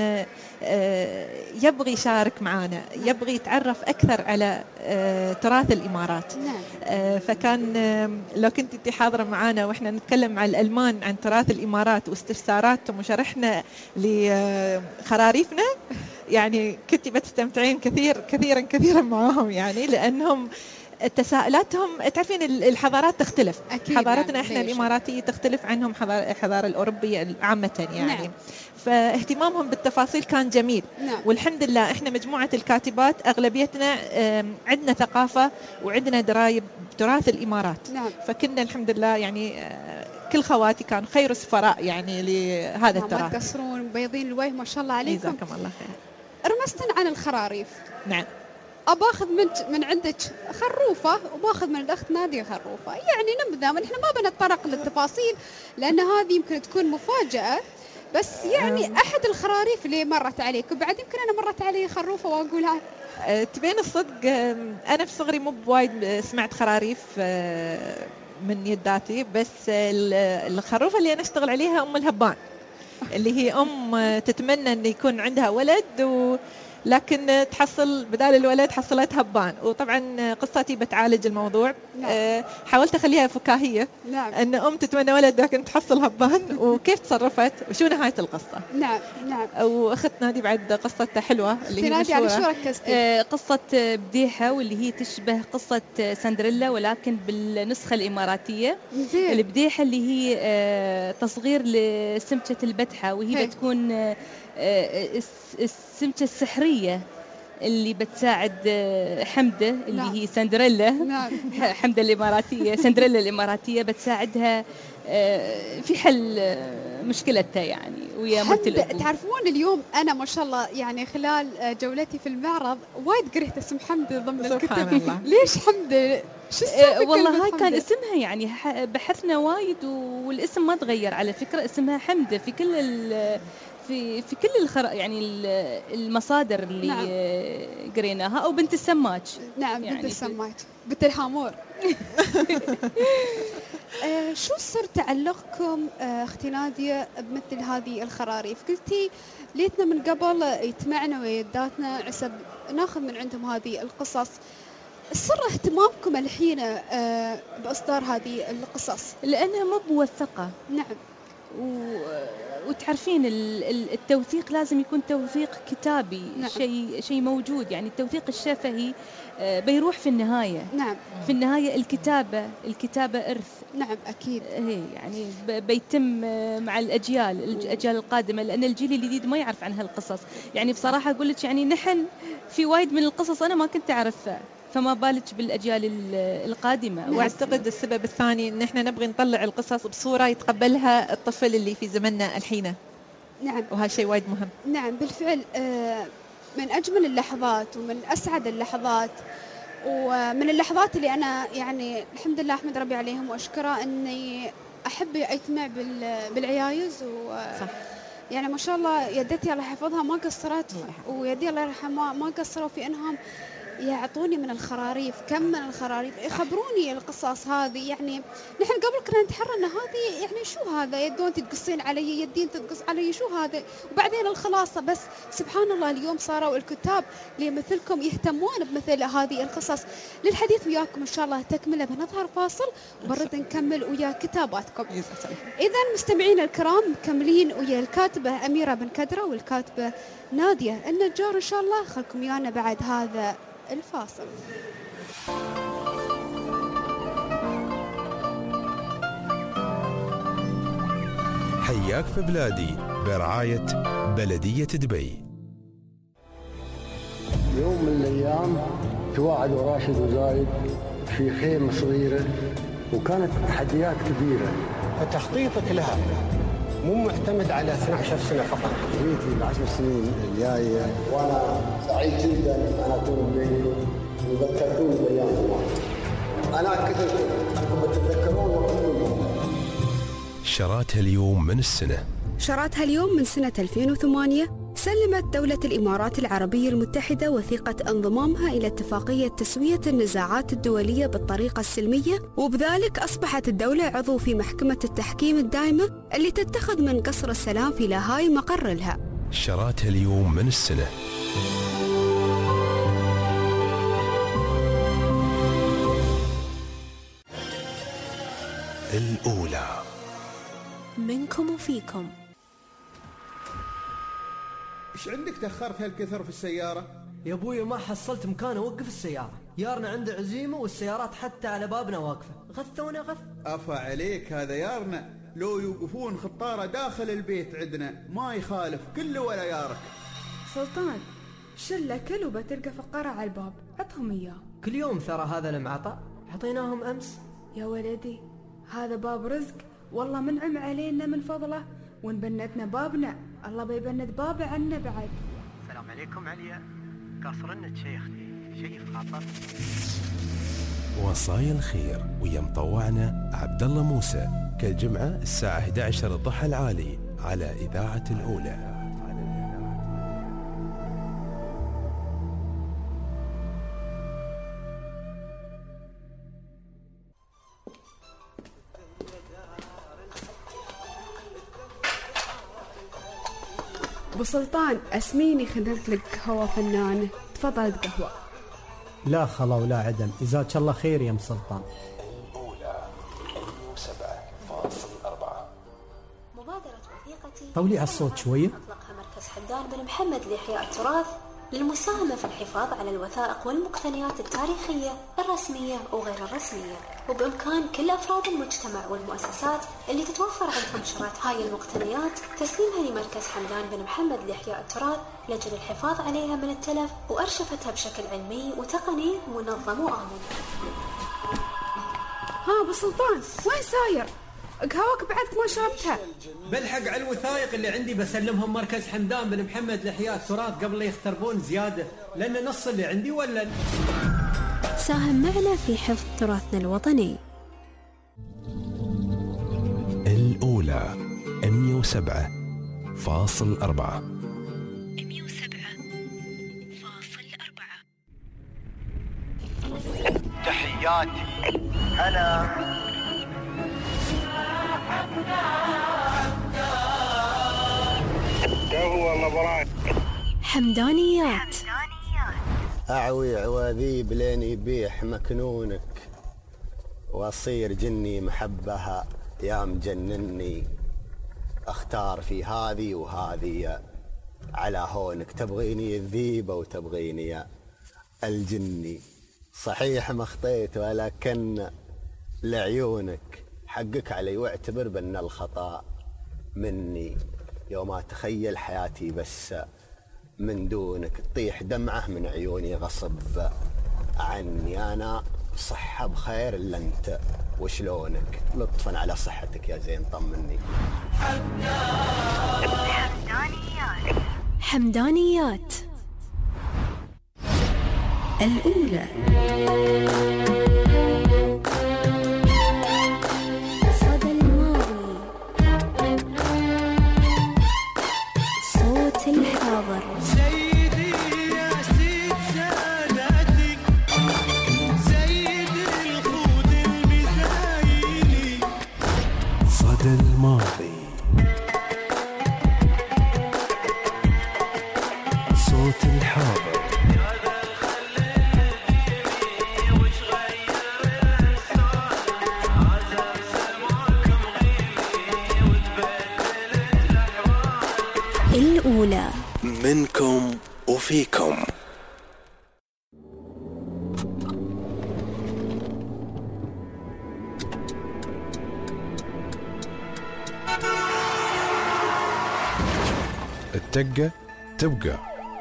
يبغي يشارك معنا، يبغي يتعرف أكثر على تراث الإمارات. فكان لو كنت انت حاضرة معنا وإحنا نتكلم عن الألمان عن تراث الإمارات واستفساراتهم وشرحنا لخراريفنا، يعني كنت بتستمتعين كثير كثيرا كثيرا معهم، يعني لأنهم تساؤلاتهم تعرفين الحضارات تختلف. أكيد حضارتنا احنا الاماراتيه تختلف عنهم الحضاره الاوروبيه عامه يعني. نعم. فاهتمامهم بالتفاصيل كان جميل. نعم. والحمد لله احنا مجموعه الكاتبات اغلبيتنا عندنا ثقافه وعندنا درايه بتراث الامارات. نعم. فكنا الحمد لله يعني كل خواتي كان خير سفراء يعني لهذا نعم. التراث. ما تقصرون بيضين الوجه ما شاء الله عليكم. جزاكم الله خير. رمزتنا عن الخراريف. نعم. أباخذ من من عندك خروفة وباخذ من الأخت نادية خروفة، يعني نبدأ من إحنا ما بنتطرق للتفاصيل لأن هذه يمكن تكون مفاجأة، بس يعني أحد الخراريف اللي مرت عليك وبعد يمكن أنا مرت علي خروفة وأقولها. تبين الصدق أنا في صغري مو بوايد سمعت خراريف من يداتي، بس الخروفة اللي أنا أشتغل عليها أم الهبان اللي هي أم تتمنى أن يكون عندها ولد و لكن تحصل بدال الولد حصلت هبان. وطبعا قصتي بتعالج الموضوع. نعم. أه حاولت أخليها فكاهية. نعم. أن أم تتمنى ولد لكن تحصل هبان وكيف تصرفت وشو نهاية القصة. نعم نعم. وأخت نادي بعد قصتها حلوة اللي هي نادي على شو ركزتي؟ أه قصة بديحة واللي هي تشبه قصة سندريلا ولكن بالنسخة الإماراتية. زين. البديحة اللي هي أه تصغير لسمكة البتحة وهي هي. بتكون أه السمكة السحرية اللي بتساعد حمدة اللي نعم. هي سندريلا. نعم. حمدة الإماراتية سندريلا الإماراتية بتساعدها في حل مشكلتها يعني ويا مرت الأبو. تعرفون اليوم أنا ما شاء الله يعني خلال جولتي في المعرض وايد قريت اسم حمدة ضمن الكتب. ليش حمدة؟ شو أه والله هاي كان اسمها يعني بحثنا وايد والاسم ما تغير على فكرة، اسمها حمدة في كل ال في في كل الخر يعني المصادر اللي نعم. قريناها. او بنت السماج. نعم يعني بنت السماج بنت الهامور. آه شو سر تعلقكم آه اختي نادية بمثل هذه الخراريف؟ قلتي ليتنا من قبل يتمعنا ويداتنا عسب ناخذ من عندهم هذه القصص. سر اهتمامكم الحين آه باصدار هذه القصص؟ لانها مو موثقة. نعم. و... وتعرفين التوثيق لازم يكون توثيق كتابي. نعم. شيء شيء موجود يعني التوثيق الشفهي بيروح في النهاية. نعم. في النهاية الكتابة الكتابة إرث. نعم أكيد. هي يعني بيتم مع الأجيال الأجيال القادمة لأن الجيل الجديد ما يعرف عن هالقصص. يعني بصراحة أقول لك يعني نحن في وايد من القصص أنا ما كنت أعرفها فما بالك بالأجيال القادمة. وأعتقد السبب الثاني إن إحنا نبغي نطلع القصص بصورة يتقبلها الطفل اللي في زمننا الحين. نعم. وهالشيء وايد مهم. نعم بالفعل. من أجمل اللحظات ومن أسعد اللحظات ومن اللحظات اللي أنا يعني الحمد لله أحمد ربي عليهم وأشكره إني أحب أجتمع بالعيايز و صح. يعني ما شاء الله يدتي الله يحفظها ما قصرت ويدي الله يرحمها ما قصروا في إنهم يعطوني من الخراريف كم من الخراريف يخبروني القصص هذه. يعني نحن قبل كنا نتحرى ان هذه يعني شو هذا يدون تتقصين علي يدين تتقص علي شو هذا وبعدين الخلاصة. بس سبحان الله اليوم صاروا الكتاب اللي مثلكم يهتمون بمثل هذه القصص. للحديث وياكم ان شاء الله تكمله بنظهر فاصل وبرد نكمل ويا كتاباتكم. اذا مستمعينا الكرام مكملين ويا الكاتبة أميرة بن كدرة والكاتبة نادية النجار ان شاء الله. خلكم ويانا بعد هذا الفاصل. حياك في بلادي برعاية بلدية دبي. يوم من الأيام تواعدوا راشد وزايد في خيمة صغيرة وكانت تحديات كبيرة. فتخطيطك لها مو معتمد على اثنتي عشرة سنة فقط. بيتي العشر سنين الجاية وأنا سعيد جدا أن أكون بينكم وذكرتوني بأيام زمان. أنا كثرت أنكم تتذكرون وقتكم. شراتها اليوم من السنة. شراتها اليوم من سنة ألفين وثمانية سلمت دولة الإمارات العربية المتحدة وثيقة انضمامها إلى اتفاقية تسوية النزاعات الدولية بالطريقة السلمية، وبذلك أصبحت الدولة عضو في محكمة التحكيم الدائمة اللي تتخذ من قصر السلام في لاهاي مقر لها. شراتها اليوم من السنة. الأولى. منكم وفيكم. ايش عندك تأخرت هالكثر في السيارة؟ يا ابوي ما حصلت مكان اوقف السيارة، يارنا عنده عزيمة والسيارات حتى على بابنا واقفة، غثونا غث. أفا عليك هذا يارنا، لو يوقفون خطارة داخل البيت عندنا ما يخالف كله ولا يارك. سلطان شلة كل وبتلقى فقرة على الباب، عطهم إياه. كل يوم ثرى هذا المعطى، عطيناهم أمس. يا ولدي هذا باب رزق، والله منعم علينا من فضله، وان بنتنا بابنا الله بيبند بابه عنا بعد. السلام عليكم عليا، قاصرنك شيخ شيء خاطر. وصايا الخير ويا مطوعنا عبد الله موسى كل جمعة الساعة إحدى عشر الضحى العالي على إذاعة الأولى. ابو سلطان اسميني خدمت لك قهوة فنانة، تفضل قهوة. لا خلا ولا عدم، جزاك الله خير يا ام سلطان. الأولى سبعة فاصل أربعة. مبادرة وثيقتي طولي على الصوت شوية. أطلقها مركز حمدان بن محمد لإحياء التراث للمساهمة في الحفاظ على الوثائق والمقتنيات التاريخية الرسمية وغير الرسمية، وبإمكان كل أفراد المجتمع والمؤسسات اللي تتوفر عندهم شرايط هاي المقتنيات تسليمها لمركز حمدان بن محمد لإحياء التراث لأجل الحفاظ عليها من التلف وأرشفتها بشكل علمي وتقني منظم وآمن. ها ابو سلطان وين ساير؟ قهوك بعدك ما شربتها. بلحق على الوثائق اللي عندي بسلمهم مركز حمدان بن محمد لإحياء التراث قبل لا يختربون زيادة، لأن نص اللي عندي ولا. ساهم معنا في حفظ تراثنا الوطني. الأولى مئة وسبعة فاصل أربعة. مئة وسبعة فاصل أربعة. تحياتي هلا. هو مبروك. حمدانيات. أعوي عواذيب لين يبيح مكنونك، وأصير جني محبها يا مجنني، أختار في هذه وهذه على هونك، تبغيني الذيبة وتبغيني الجني. صحيح ما خطيت ولكن لعيونك حقك علي، واعتبر بأن الخطأ مني، يوم أتخيل حياتي بس من دونك، تطيح دمعة من عيوني غصب عني. أنا صحة بخير إلا أنت وشلونك، لطفا على صحتك يا زين طمني. حمدانيات. حمدانيات الأولى. صدى الماضي. صوت الحاضر. سيدي يا سيد ساداتي، سيد الخوض المثالي. صدى الماضي. صوت الحاضر. الأولى. منكم وفيكم. التقة تبقى.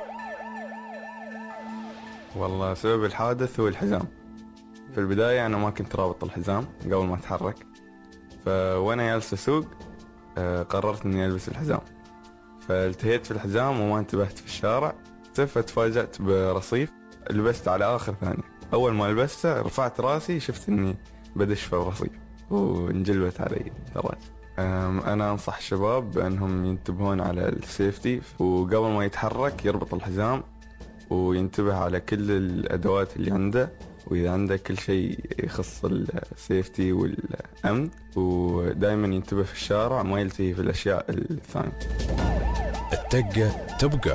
والله سبب الحادث هو الحزام. في البداية أنا ما كنت رابط الحزام قبل ما أتحرك، فوأنا جالس أسوق قررت إني ألبس الحزام، فالتهيت في الحزام وما انتبهت في الشارع، فتفاجأت برصيف لبست على آخر ثانية. أول ما لبسته رفعت راسي شفت إني بدش في الرصيف وانجلبت علي دراجة. أم، أنا أنصح الشباب بأنهم ينتبهون على السيفتي، وقبل ما يتحرك يربط الحزام وينتبه على كل الأدوات اللي عنده، وإذا عنده كل شيء يخص السيفتي والأمن، ودائما ينتبه في الشارع ما يلتهي في الأشياء الثانية. التقة تبقى.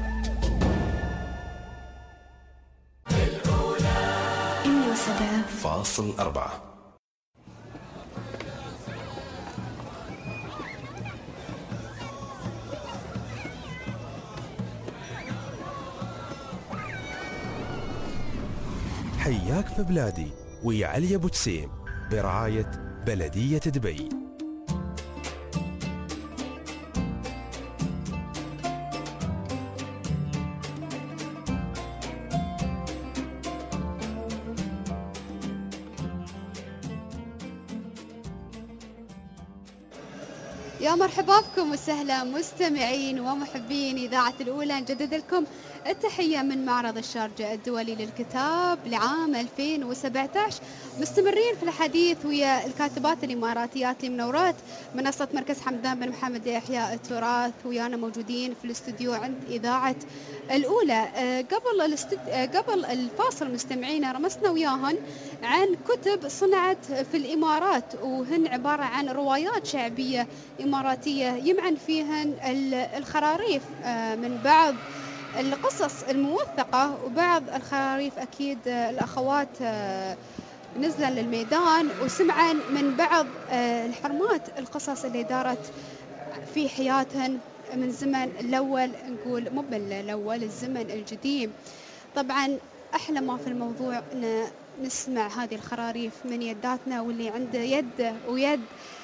مية وسبعة فاصل أربعة. حياك في بلادي ويا علي أبو تسيم برعاية بلدية دبي. يا مرحبا بكم وسهلا مستمعين ومحبين إذاعة الأولى. نجدد لكم التحية من معرض الشارجة الدولي للكتاب لعام ألفين وسبعة عشر. مستمرين في الحديث ويا الكاتبات الإماراتيات اللي منورات منصة مركز حمدان بن محمد لإحياء التراث، ويانا موجودين في الاستوديو عند إذاعة الأولى. قبل الاستد... قبل الفاصل مستمعين رمسنا وياهن عن كتب صنعت في الإمارات، وهن عبارة عن روايات شعبية إماراتية يمعن فيهن الخراريف من بعض القصص الموثقة، وبعض الخراريف أكيد الأخوات نزلا للميدان وسمعا من بعض الحرمات القصص اللي دارت في حياتهن من زمن الأول، نقول مو بالأول الزمن الجديد. طبعا أحلى ما في الموضوع أن نسمع هذه الخراريف من يداتنا، واللي عنده يد ويد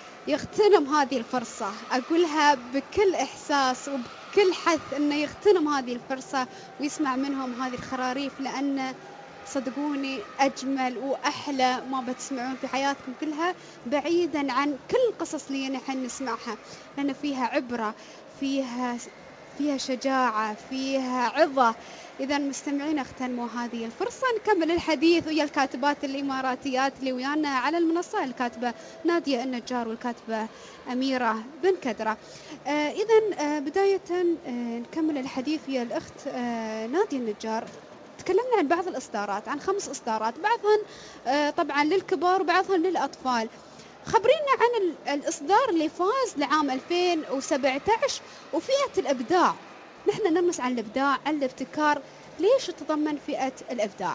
يغتنم هذه الفرصة. أقولها بكل إحساس وبكل حث أنه يغتنم هذه الفرصة ويسمع منهم هذه الخراريف، لأن صدقوني أجمل وأحلى ما بتسمعون في حياتكم كلها، بعيدا عن كل القصص اللي نحن نسمعها، لأن فيها عبرة، فيها فيها شجاعة، فيها عظة. إذا مستمعين اغتنموا هذه الفرصة. نكمل الحديث ويا الكاتبات الإماراتيات اللي ويانا على المنصة، الكاتبة نادية النجار والكاتبة أميرة بن كدرة. آه إذا آه بداية آه نكمل الحديث ويا الأخت آه نادية النجار. تكلمنا عن بعض الإصدارات، عن خمس إصدارات، بعضهن آه طبعا للكبار وبعضهن للأطفال. خبرينا عن الإصدار اللي فاز لعام ألفين وسبعة عشر وفئة الإبداع. نحن نرمس عن الإبداع، عن الابتكار، ليش تتضمن فئة الإبداع؟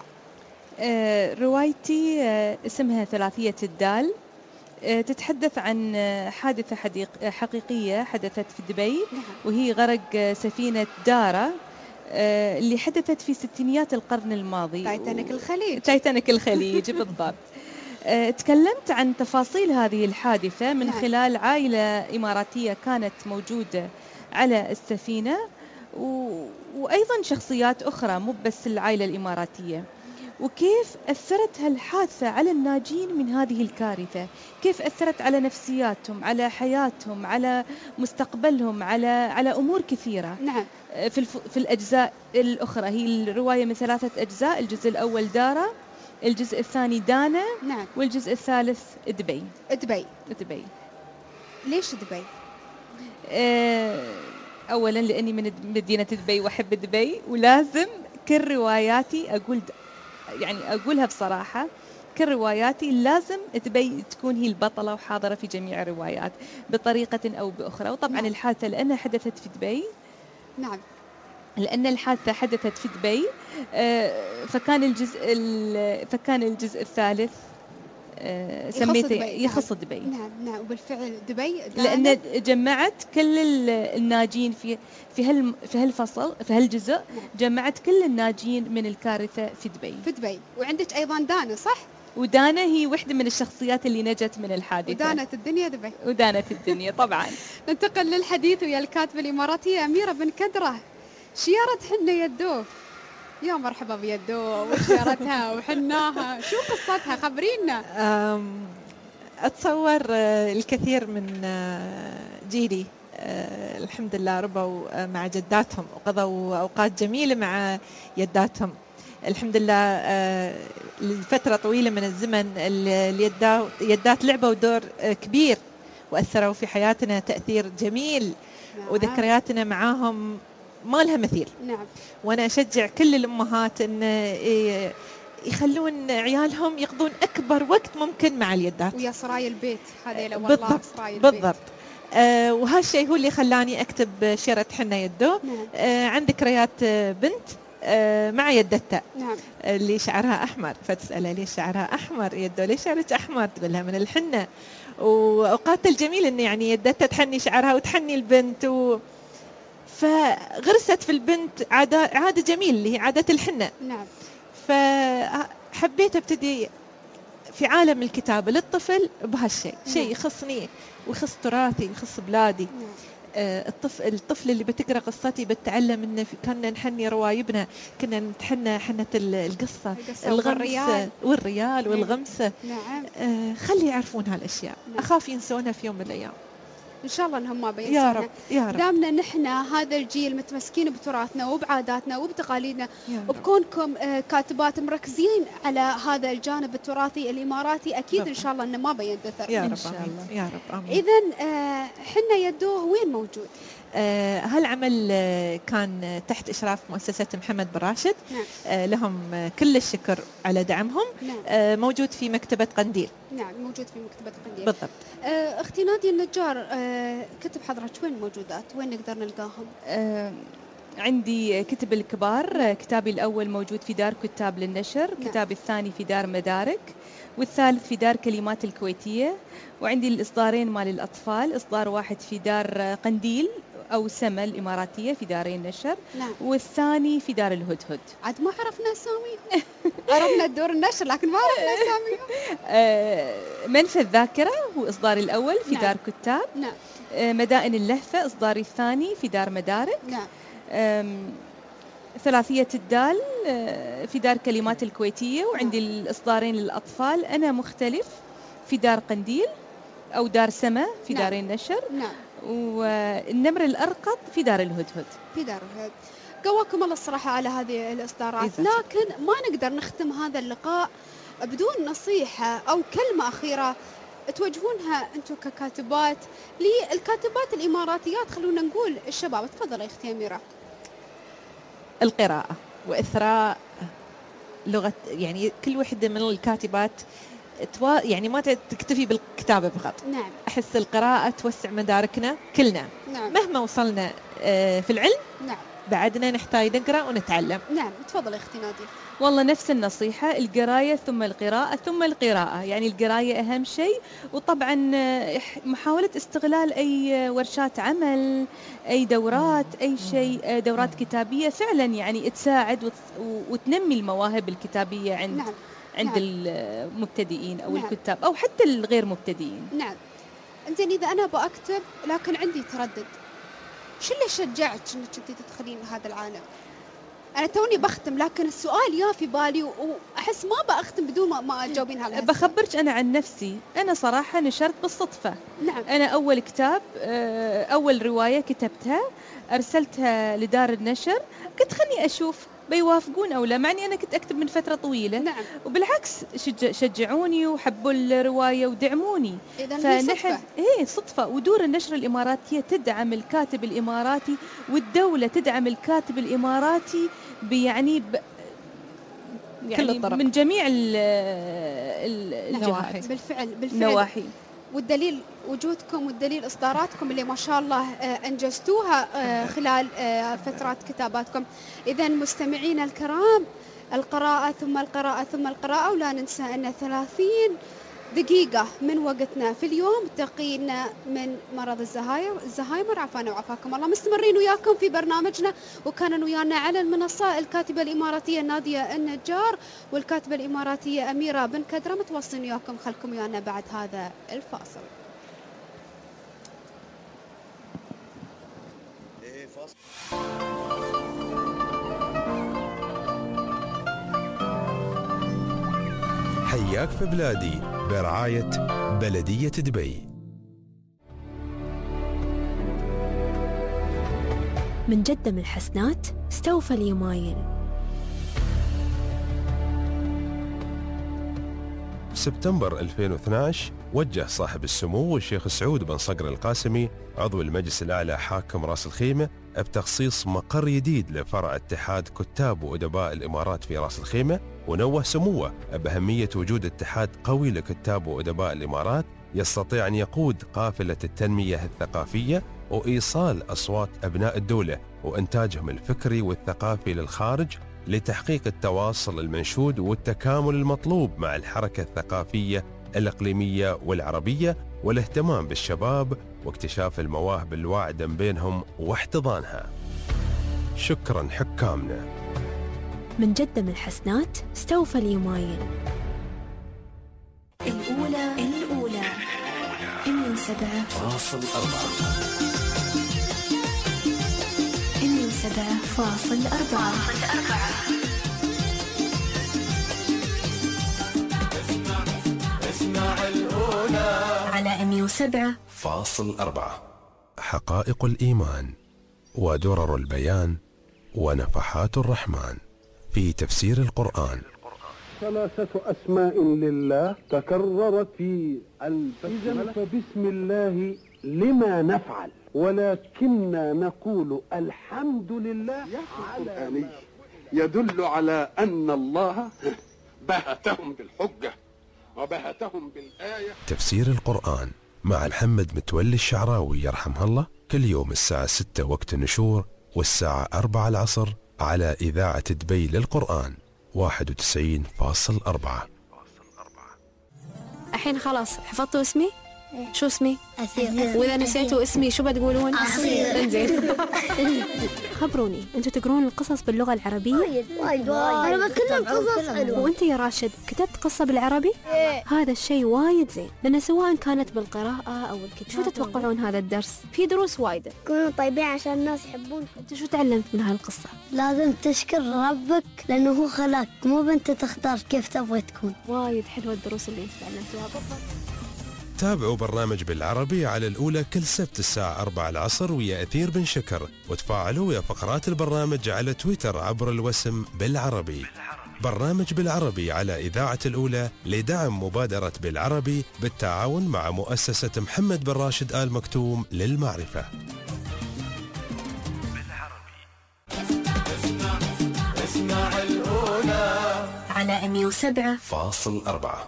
آه روايتي آه اسمها ثلاثية الدال. آه تتحدث عن آه حادثة حديق حقيقية حدثت في دبي، وهي غرق آه سفينة دارا آه اللي حدثت في ستينيات القرن الماضي. تايتانيك الخليج. تايتانيك الخليج بالضبط. آه تكلمت عن تفاصيل هذه الحادثة من نعم. خلال عائلة إماراتية كانت موجودة على السفينة، و... وأيضا شخصيات أخرى مو بس العائلة الإماراتية، وكيف أثرت هالحادثة على الناجين من هذه الكارثة، كيف أثرت على نفسياتهم، على حياتهم، على مستقبلهم، على على أمور كثيرة. نعم. في الف... في الأجزاء الأخرى، هي الرواية من ثلاثة أجزاء، الجزء الأول دارا، الجزء الثاني دانا، نعم. والجزء الثالث دبي. دبي. دبي. ليش دبي؟ أه أولا لأني من مدينة دبي وأحب دبي، ولازم كل رواياتي أقول يعني أقولها بصراحة، كل رواياتي لازم دبي تكون هي البطلة وحاضرة في جميع الروايات بطريقة أو بأخرى. وطبعا نعم. الحادثة لأنها حدثت في دبي. نعم. لأن الحادثة حدثت في دبي فكان الجزء فكان الجزء الثالث سميته يخص دبي. نعم نعم. وبالفعل دبي لأن جمعت كل الناجين في في هال في هالفصل في هالجزء، جمعت كل الناجين من الكارثة في دبي. في دبي. وعندك أيضا دانا، صح؟ ودانا هي واحدة من الشخصيات اللي نجت من الحادثة. ودانت الدنيا دبي. ودانت الدنيا طبعا. ننتقل للحديث ويا الكاتبة الإماراتية أميرة بن كدرة. شيارة حنة يدوف. يا مرحبا بيدوف وشيارتها وحناها، شو قصتها؟ خبرينا. أتصور الكثير من جيلي الحمد لله ربوا مع جداتهم وقضوا أوقات جميلة مع يداتهم الحمد لله لفترة طويلة من الزمن. اليدات لعبوا دور كبير وأثروا في حياتنا تأثير جميل. نعم. وذكرياتنا معاهم ما لها مثيل. نعم. وأنا أشجع كل الأمهات أن يخلون عيالهم يقضون أكبر وقت ممكن مع اليدات ويا سراي البيت هذيلا والله. بالضبط سراي البيت. بالضبط. آه وهالشيء هو اللي خلاني أكتب شيرة حنا يدو. نعم. آه عن ذكريات بنت آه مع يدتها. نعم. اللي شعرها أحمر، فتسألها ليش شعرها أحمر يدو، ليش شعرك أحمر؟ تقول لها من الحنة. وأوقات الجميل إن يعني يدتها تحني شعرها وتحني البنت و... فغرست في البنت عادة عادة جميل اللي هي عادة الحنة. نعم. فحبيت ابتدي في عالم الكتابة للطفل بهالشيء، شيء يخصني ويخص تراثي ويخص بلادي. نعم. آه الطفل الطفل اللي بتقرأ قصتي بتتعلم إنه كنا نحني روايبنا، كنا نتحنى حنة القصة، الغمس والريال, والريال والغمسة. نعم. آه خلي يعرفون هالأشياء. نعم. أخاف ينسونها في يوم من الأيام. إن شاء الله إنهم ما بينسونا. يا رب يا رب. دامنا نحن هذا الجيل متمسكين بتراثنا وبعاداتنا وبتقاليدنا، وبكونكم كاتبات مركزين على هذا الجانب التراثي الإماراتي، أكيد رب. إن شاء الله إنه ما بيندثر. يا رب إن شاء الله. يا رب آمين. إذن حنا يدوه وين موجود؟ آه هالعمل آه كان تحت إشراف مؤسسة محمد بن راشد. نعم. آه لهم آه كل الشكر على دعمهم. نعم. آه موجود في مكتبة قنديل. نعم موجود في مكتبة قنديل بالضبط. آه أختي نادية النجار، آه كتب حضرتك وين موجودات؟ وين نقدر نلقاهم؟ آه عندي كتب الكبار، كتابي الأول موجود في دار كتاب للنشر. نعم. كتابي الثاني في دار مدارك، والثالث في دار كلمات الكويتية. وعندي الإصدارين مال الأطفال، إصدار واحد في دار قنديل أو سما الإماراتية في دارين نشر. نعم. والثاني في دار الهدهد. عاد ما عرفنا أسامي. عرفنا دور النشر لكن ما عرفنا أسامي. آه منفى الذاكرة هو إصداري الأول في. نعم. دار كتاب. نعم. آه مدائن اللهفة إصداري الثاني في دار مدارك. نعم. ثلاثية الدال في دار كلمات الكويتية. وعندي الإصدارين للأطفال أنا مختلف في دار قنديل أو دار سما في. نعم. دارين نشر. نعم. والنمر الأرقط في دار الهدهد. في دار الهدهد. قواكم الله الصراحة على هذه الإصدارات. لكن ما نقدر نختم هذا اللقاء بدون نصيحة أو كلمة أخيرة توجهونها أنتم ككاتبات للكاتبات الإماراتيات. خلونا نقول الشباب. تفضل يا أختي أميرة. القراءة وإثراء لغة، يعني كل وحدة من الكاتبات توا يعني ما تكتفي بالكتابة فقط. نعم. أحس القراءة توسع مداركنا كلنا. نعم. مهما وصلنا في العلم. نعم. بعدنا نحتاج نقرأ ونتعلم. نعم. تفضل يا أختي نادية. والله نفس النصيحة، القراية ثم القراءة ثم القراءة، يعني القراية أهم شيء. وطبعا محاولة استغلال أي ورشات عمل، أي دورات، أي شيء، دورات كتابية فعلا يعني تساعد وتنمي المواهب الكتابية عند. نعم. عند نعم. المبتدئين أو. نعم. الكتاب أو حتى الغير مبتدئين. نعم. إنزين إذا أنا بأكتب لكن عندي تردد، شو اللي شجعك إنك أنت تدخلين هذا العالم؟ أنا توني بختم لكن السؤال يا في بالي وأحس ما بأختم بدون ما, ما أجاوبين على هذا. بخبرك أنا عن نفسي، أنا صراحة نشرت بالصدفة. نعم. أنا أول كتاب أول رواية كتبتها أرسلتها لدار النشر، كنت خلني أشوف بيوافقون أو لا، مع أني أنا كنت أكتب من فترة طويلة. نعم. وبالعكس شجعوني وحبوا الرواية ودعموني. فنحن إيه صدفة. ودور النشر الإماراتية تدعم الكاتب الإماراتي، والدولة تدعم الكاتب الإماراتي بيعني ب... يعني كل الطرق، من جميع الجهات. بالفعل بالفعل نواحي. والدليل وجودكم والدليل إصداراتكم اللي ما شاء الله أنجزتوها خلال فترات كتاباتكم. إذا مستمعينا الكرام، القراءة ثم القراءة ثم القراءة، ولا ننسى أن ثلاثين دقيقة من وقتنا في اليوم تقينا من مرض الزهايمر الزهايمر عافانا وعافاكم الله. مستمرين وياكم في برنامجنا، وكان ويانا على المنصة الكاتبة الإماراتية نادية النجار والكاتبة الإماراتية أميرة بن كدرة. متواصلين وياكم، خلكم ويانا بعد هذا الفاصل. حياك في بلادي برعاية بلدية دبي. من جدة من الحسنات استوفى اليمايل. في سبتمبر ألفين واثني عشر وجه صاحب السمو الشيخ سعود بن صقر القاسمي عضو المجلس الأعلى حاكم راس الخيمة بتخصيص مقر جديد لفرع اتحاد كتاب وأدباء الإمارات في راس الخيمة، ونوه سموه بأهمية وجود اتحاد قوي لكتاب وأدباء الإمارات يستطيع أن يقود قافلة التنمية الثقافية وإيصال أصوات أبناء الدولة وإنتاجهم الفكري والثقافي للخارج لتحقيق التواصل المنشود والتكامل المطلوب مع الحركة الثقافية الإقليمية والعربية والاهتمام بالشباب واكتشاف المواهب الواعدة بينهم واحتضانها. شكرا حكامنا. من جدة من الحسنات استوفى اليومين. الأولى الأولى مية وسبعة فاصل أربعة مية وسبعة فاصل أربعة اسمع الأولى على مية وسبعة فاصل أربعة. حقائق الإيمان ودرر البيان ونفحات الرحمن في تفسير القرآن. ثلاثة أسماء لله تكررت في البسملة، فبسم الله لما نفعل، ولكننا نقول الحمد لله. القرآني يدل على أن الله بهتهم بالحجة وبهتهم بالآية. تفسير القرآن مع محمد متولي الشعراوي يرحمه الله كل يوم الساعة ستة وقت النشور والساعة أربعة العصر على إذاعة دبي للقرآن واحد وتسعين فاصل أربعة. الحين خلاص حفظتوا اسمي؟ شو اسمي؟ أسير. وإذا نسيتوا اسمي شو بتقولون؟ أسير. انزين. خبروني أنتوا تقرون القصص باللغة العربية؟ وايد وايد أنا بتكلم قصص حلوة. وأنت يا راشد كتبت قصة بالعربي؟ إيه. هذا الشيء وايد زين، لأن سواء كانت بالقراءة أو الكتابة. شو تتوقعون هذا الدرس؟ في دروس وايدة. كونوا طيبين عشان الناس يحبون. أنت شو تعلمت من هالقصة؟ لازم تشكر ربك لأنه هو خلاك، مو بنت تختار كيف تبغي تكون. وايد حلوة الدروس اللي تعلمتوها. بالضبط. تابعوا برنامج بالعربي على الأولى كل سبت الساعة أربعة العصر ويا أثير بن شكر، وتفاعلوا ويا فقرات البرنامج على تويتر عبر الوسم بالعربي. برنامج بالعربي على إذاعة الأولى لدعم مبادرة بالعربي بالتعاون مع مؤسسة محمد بن راشد آل مكتوم للمعرفة. اسمع الأولى على مية وسبعة فاصل أربعة.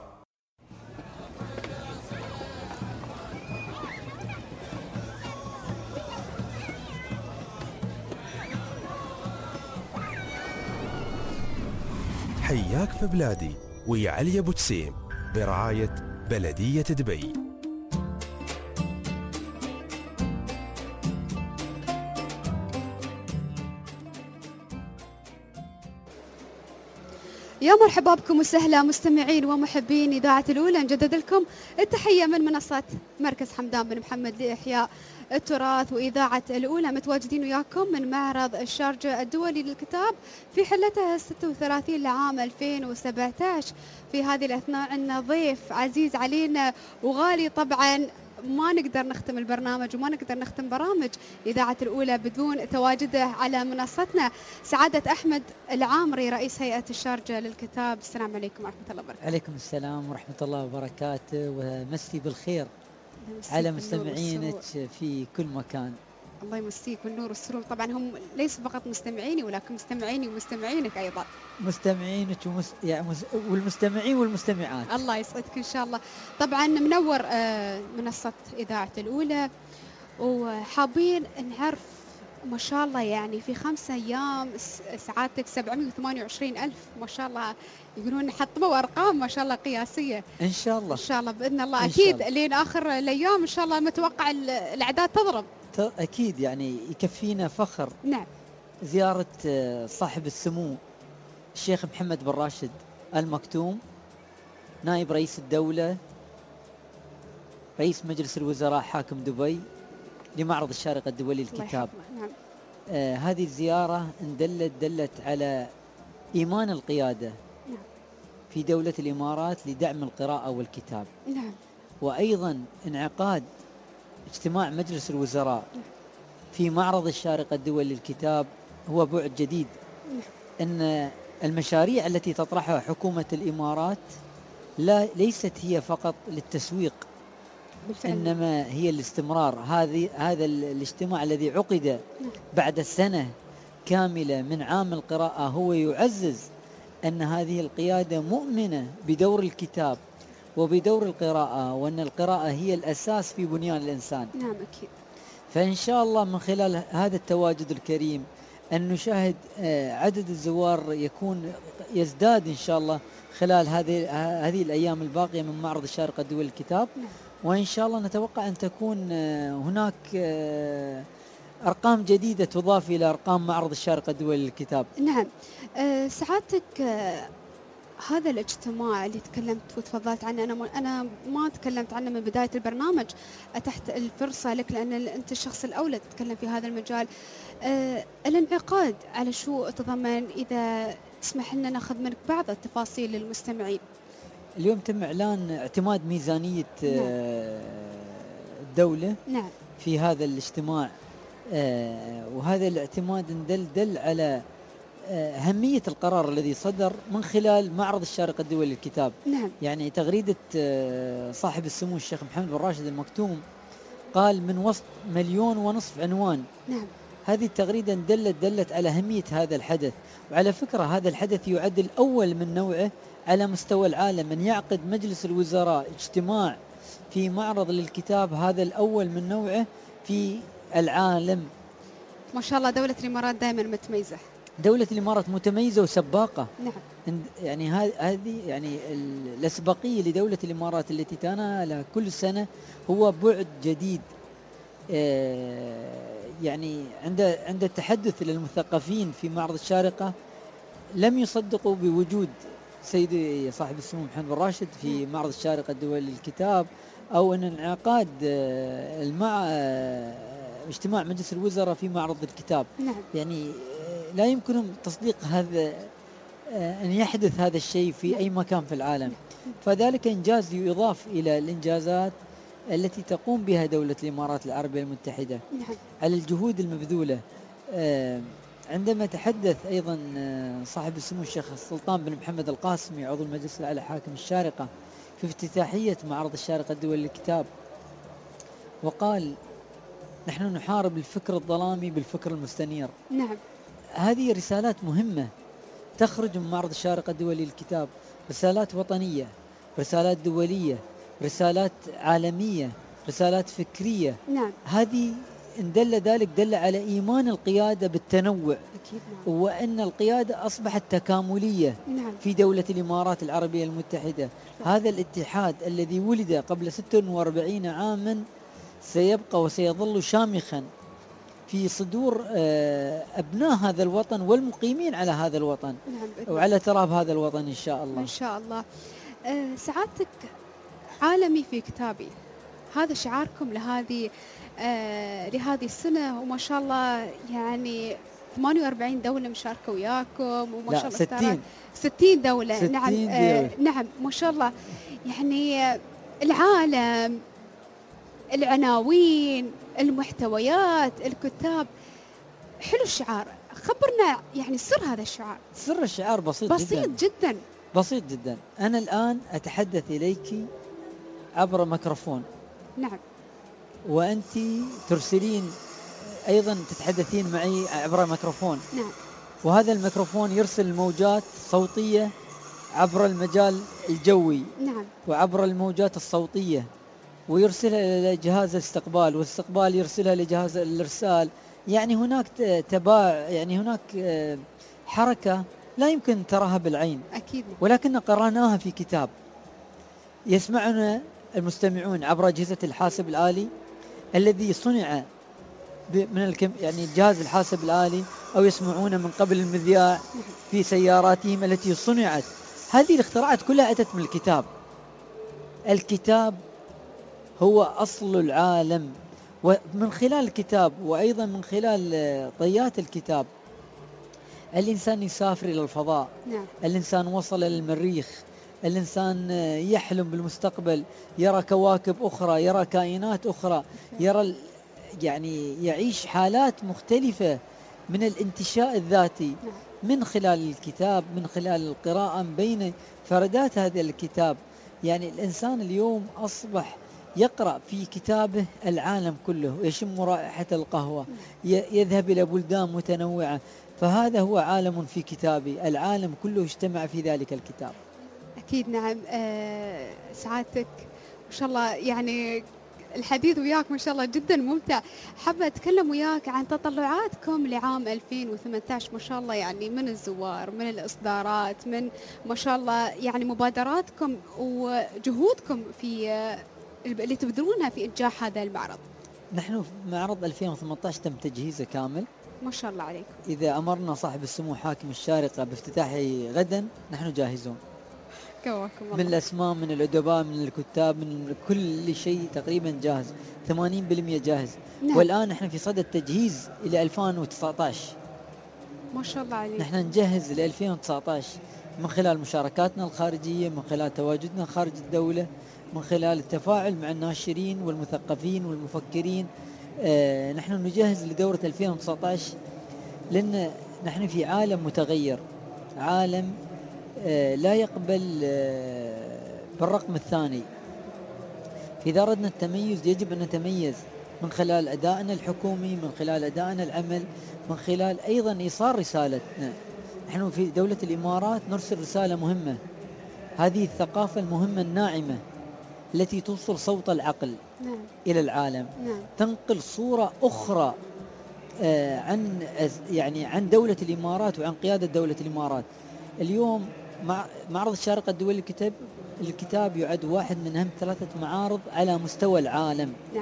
حياك في بلادي ويا علي أبو تسيم برعاية بلدية دبي. يا مرحبا بكم وسهلا مستمعين ومحبين إذاعة الأولى، نجدد لكم التحية من منصة مركز حمدان بن محمد لإحياء التراث وإذاعة الأولى. متواجدين وياكم من معرض الشارجة الدولي للكتاب في حلته الستة وثلاثين لعام ألفين وسبعة عشر. في هذه الأثناء عندنا ضيف عزيز علينا وغالي طبعا، ما نقدر نختم البرنامج وما نقدر نختم برامج إذاعة الأولى بدون تواجده على منصتنا. سعادة أحمد العامري رئيس هيئة الشارجة للكتاب. السلام عليكم ورحمة الله وبركاته. عليكم السلام ورحمة الله وبركاته، ومسي بالخير على مستمعينك في كل مكان. الله يمسيك بالنور والسرور. طبعا هم ليسوا فقط مستمعيني ولكن مستمعيني ومستمعينك أيضا. مستمعينك ومس... يعني مس... والمستمعين والمستمعات. الله يسعدك إن شاء الله. طبعا منور آه منصة إذاعة الأولى، وحابين نعرف ما شاء الله يعني في خمسة أيام سعادتك سبعمائة وثمانية وعشرين ألف ما شاء الله، يقولون حطموا أرقام ما شاء الله قياسية. إن شاء الله. إن شاء الله بإذن الله. أكيد لين آخر الأيام إن شاء الله متوقع الأعداد تضرب. أكيد يعني يكفينا فخر. نعم. زيارة صاحب السمو الشيخ محمد بن راشد آل مكتوم نائب رئيس الدولة رئيس مجلس الوزراء حاكم دبي لمعرض الشارقة الدولي للكتاب. نعم. آه هذه الزيارة دلت دلت على إيمان القيادة نعم. في دولة الإمارات لدعم القراءة والكتاب. نعم. وأيضا انعقاد اجتماع مجلس الوزراء نعم. في معرض الشارقة الدولي للكتاب هو بعد جديد. نعم. أن المشاريع التي تطرحها حكومة الإمارات لا ليست هي فقط للتسويق بالفعل. إنما هي الاستمرار. هذه هذا الاجتماع الذي عقد بعد سنة كاملة من عام القراءة هو يعزز أن هذه القيادة مؤمنة بدور الكتاب وبدور القراءة، وأن القراءة هي الأساس في بنيان الإنسان. نعم أكيد. فإن شاء الله من خلال هذا التواجد الكريم أن نشاهد عدد الزوار يكون يزداد إن شاء الله خلال هذه هذه الأيام الباقية من معرض الشارقة الدولي للكتاب. نعم. وإن شاء الله نتوقع أن تكون هناك أرقام جديدة تضاف إلى أرقام معرض الشارقة الدولي للكتاب. نعم. أه سعادتك أه هذا الاجتماع اللي تكلمت وتفضلت عنه، أنا أنا ما تكلمت عنه من بداية البرنامج، أتحت الفرصة لك لأن أنت الشخص الأولى تتكلم في هذا المجال. أه الانعقاد على شو تضمن؟ إذا تسمح لنا ناخذ منك بعض التفاصيل للمستمعين. اليوم تم إعلان اعتماد ميزانية نعم. الدولة نعم. في هذا الاجتماع، وهذا الاعتماد دل دل على أهمية القرار الذي صدر من خلال معرض الشارقة الدولي للكتاب. نعم. يعني تغريدة صاحب السمو الشيخ محمد بن راشد المكتوم قال من وسط مليون ونصف عنوان. نعم. هذه التغريدة دلت دلت على أهمية هذا الحدث. وعلى فكرة هذا الحدث يعد الأول من نوعه على مستوى العالم، من يعقد مجلس الوزراء اجتماع في معرض للكتاب، هذا الأول من نوعه في العالم. ما شاء الله دولة الإمارات دائما متميزة. دولة الإمارات متميزة وسباقة. نعم. يعني هذه يعني الأسبقية لدولة الإمارات التي تنالها كل سنة هو بعد جديد. يعني عند عند التحدث للمثقفين في معرض الشارقة لم يصدقوا بوجود سيدي صاحب السمو محمد بن راشد في معرض الشارقة الدولي للكتاب، أو أن انعقاد المع اجتماع مجلس الوزراء في معرض الكتاب. نعم. يعني لا يمكنهم تصديق هذا أن يحدث هذا الشيء في أي مكان في العالم. فذلك إنجاز يضاف إلى الإنجازات التي تقوم بها دولة الإمارات العربية المتحدة. نعم. على الجهود المبذولة. عندما تحدث أيضا صاحب السمو الشيخ السلطان بن محمد القاسمي عضو المجلس الأعلى حاكم الشارقة في افتتاحية معرض الشارقة الدولي للكتاب، وقال نحن نحارب الفكر الظلامي بالفكر المستنير. نعم. هذه رسالات مهمة تخرج من معرض الشارقة الدولي للكتاب، رسالات وطنية، رسالات دولية، رسالات عالمية، رسالات فكرية. نعم. هذه إن دل ذلك دل على إيمان القيادة بالتنوع. أكيد. نعم. وأن القيادة أصبحت تكاملية. نعم. في دولة الإمارات العربية المتحدة. صح. هذا الاتحاد الذي ولد قبل ستة وأربعين عاما سيبقى وسيظل شامخا في صدور أبناء هذا الوطن والمقيمين على هذا الوطن. نعم. وعلى تراب هذا الوطن إن شاء الله. إن شاء الله. أه سعادتك عالمي في كتابي، هذا شعاركم لهذه آه لهذه السنة، وما شاء الله يعني ثمانية وأربعين دولة مشاركة وياكم، وما شاء الله ستين ستين دولة. ستين نعم. دولة. آه نعم ما شاء الله. يعني العالم، العناوين، المحتويات، الكتاب، حلو الشعار. خبرنا يعني سر هذا الشعار. سر الشعار بسيط, بسيط جدا. جدا بسيط جدا. أنا الآن أتحدث إليك عبر ميكروفون. نعم. وأنت ترسلين أيضا تتحدثين معي عبر ميكروفون. نعم. وهذا الميكروفون يرسل موجات صوتية عبر المجال الجوي. نعم. وعبر الموجات الصوتية، ويرسلها إلى جهاز الاستقبال، والاستقبال يرسلها لجهاز الإرسال. يعني هناك تباع، يعني هناك حركة لا يمكن تراها بالعين. أكيد. ولكن قرأناها في كتاب. يسمعنا المستمعون عبر أجهزة الحاسب الآلي الذي صنع من الكم يعني جهاز الحاسب الآلي، أو يسمعون من قبل المذياع في سياراتهم التي صنعت. هذه الاختراعات كلها أتت من الكتاب. الكتاب هو أصل العالم، ومن خلال الكتاب وأيضا من خلال طيات الكتاب الإنسان يسافر إلى الفضاء. نعم. الإنسان وصل إلى المريخ. الإنسان يحلم بالمستقبل، يرى كواكب أخرى، يرى كائنات أخرى، يرى يعني يعيش حالات مختلفة من الانتشاء الذاتي من خلال الكتاب، من خلال القراءة بين فردات هذا الكتاب. يعني الإنسان اليوم أصبح يقرأ في كتابه العالم كله، يشم رائحة القهوة، يذهب إلى بلدان متنوعة، فهذا هو عالم في كتابي، العالم كله اجتمع في ذلك الكتاب. أكيد نعم. أه سعادتك ما شاء الله، يعني الحديث وياك ما شاء الله جدا ممتع. حابة أتكلم وياك عن تطلعاتكم لعام ألفين وثمانية عشر ما شاء الله، يعني من الزوار، من الإصدارات، من ما شاء الله يعني مبادراتكم وجهودكم في اللي تبذلونها في إنجاح هذا المعرض. نحن في معرض ألفين وثمانية عشر تم تجهيزه كامل ما شاء الله عليكم. إذا أمرنا صاحب السمو حاكم الشارقة بافتتاحه غدا نحن جاهزون، من الأسماء، من الأدباء، من الكتاب، من كل شيء تقريبا جاهز، ثمانين بالمئة جاهز. نعم. والآن نحن في صدد التجهيز إلى ألفين وتسعة عشر ما شاء الله عليكم. نحن نجهز ل ألفين وتسعة عشر من خلال مشاركاتنا الخارجية، من خلال تواجدنا خارج الدولة، من خلال التفاعل مع الناشرين والمثقفين والمفكرين. آه نحن نجهز لدورة ألفين وتسعة عشر لأن نحن في عالم متغير، عالم آه لا يقبل آه بالرقم الثاني. فإذا أردنا التميز يجب أن نتميز من خلال أدائنا الحكومي، من خلال أدائنا العمل، من خلال أيضا إيصال رسالتنا. نحن في دولة الإمارات نرسل رسالة مهمة، هذه الثقافة المهمة الناعمة التي توصل صوت العقل نعم. إلى العالم نعم. تنقل صورة أخرى آه عن يعني عن دولة الإمارات وعن قيادة دولة الإمارات. اليوم مع معرض الشارقة الدولي للكتاب الكتاب يعد واحد من أهم ثلاثة معارض على مستوى العالم. نعم.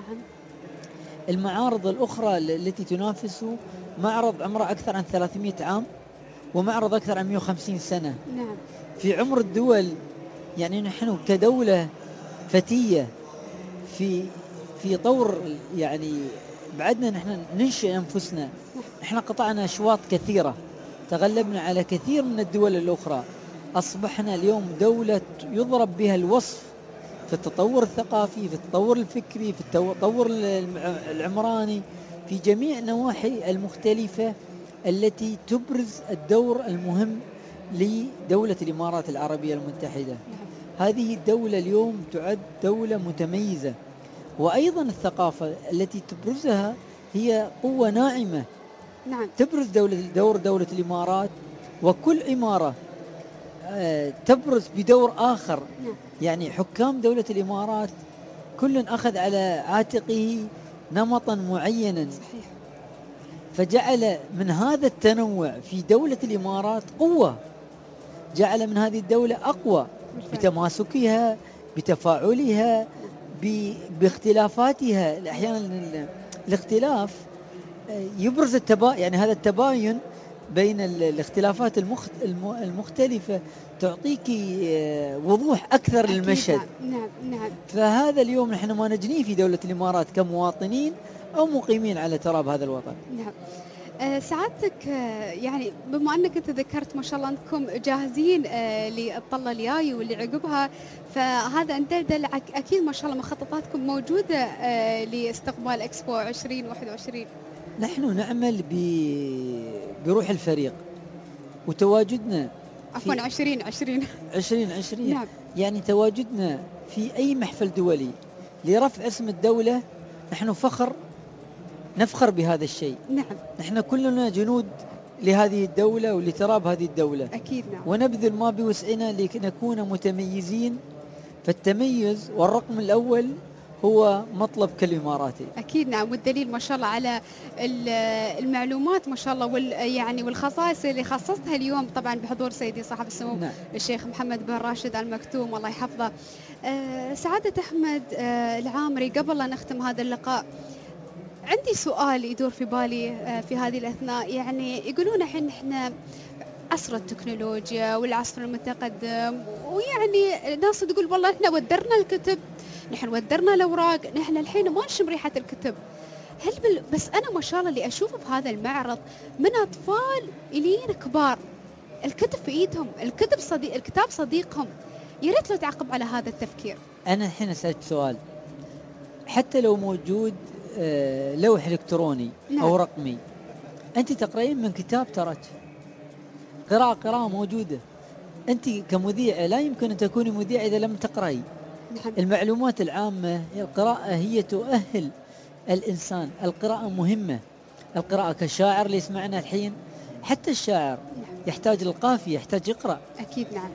المعارض الأخرى التي تنافسه معرض عمره أكثر عن ثلاثمئة عام، ومعرض أكثر عن مئة وخمسين سنة. نعم. في عمر الدول، يعني نحن كدولة فتية في في طور، يعني بعدنا نحن ننشئ أنفسنا. نحن قطعنا أشواط كثيرة، تغلبنا على كثير من الدول الأخرى، أصبحنا اليوم دولة يضرب بها الوصف في التطور الثقافي، في التطور الفكري، في التطور العمراني، في جميع النواحي المختلفة التي تبرز الدور المهم لدولة الإمارات العربية المتحدة. هذه الدولة اليوم تعد دولة متميزة، وأيضا الثقافة التي تبرزها هي قوة ناعمة. نعم. تبرز دولة دور دولة الإمارات، وكل إمارة تبرز بدور آخر. نعم. يعني حكام دولة الإمارات كل أخذ على عاتقه نمطا معينا. صحيح. فجعل من هذا التنوع في دولة الإمارات قوة، جعل من هذه الدولة أقوى بتماسكها، بتفاعلها، باختلافاتها. أحيانا الاختلاف يبرز التباين، يعني هذا التباين بين الاختلافات المخت... المختلفة تعطيك وضوح أكثر للمشهد. نعم نعم. فهذا اليوم نحن ما نجنيه في دولة الإمارات كمواطنين أو مقيمين على تراب هذا الوطن. نعم. أه سعادتك أه يعني بما أنك أنت ذكرت ما شاء الله أنكم جاهزين أه للطلة الجاي واللي عقبها، فهذا ندل أكيد ما شاء الله مخططاتكم موجودة أه لاستقبال إكسبو عشرين واحد وعشرين. نحن نعمل بروح الفريق وتواجدنا عفوا عشرين عشرين عشرين عشرين. نعم. يعني تواجدنا في أي محفل دولي لرفع اسم الدولة نحن فخر، نفخر بهذا الشيء. نعم. نحن كلنا جنود لهذه الدولة ولتراب هذه الدولة. أكيد. نعم. ونبذل ما بوسعنا لنكون متميزين، فالتميز والرقم الأول هو مطلب كل إماراتي. أكيد. نعم. والدليل ما شاء الله على المعلومات ما شاء الله وال يعني والخصائص اللي خصصتها اليوم طبعا بحضور سيدي صاحب السمو نعم. الشيخ محمد بن راشد آل مكتوم الله يحفظه. أه سعادة أحمد أه العامري، قبل لا نختم هذا اللقاء عندي سؤال يدور في بالي أه في هذه الأثناء. يعني يقولون الحين احنا عصر التكنولوجيا والعصر المتقدم، ويعني ناس تقول والله احنا ودرنا الكتب، نحن ودرنا الأوراق، نحن الحين ما نشم ريحة الكتب. هل بال... بس أنا ما شاء الله اللي أشوفه في هذا المعرض من أطفال إلين كبار الكتب في إيدهم، الكتب صديق الكتاب صديقهم. يا ريت لو تعقب على هذا التفكير. أنا الحين أسألك سؤال، حتى لو موجود آه لوح إلكتروني نعم. أو رقمي، أنت تقرأين من كتاب ترك قراءة قراءة موجودة. أنت كمذيعة لا يمكن أن تكوني مذيعة إذا لم تقرأي. نعم. المعلومات العامة، القراءة هي تؤهل الإنسان. القراءة مهمة. القراءة كشاعر اللي يسمعنا الحين، حتى الشاعر يحتاج للقافية، يحتاج يقرأ. أكيد نعم.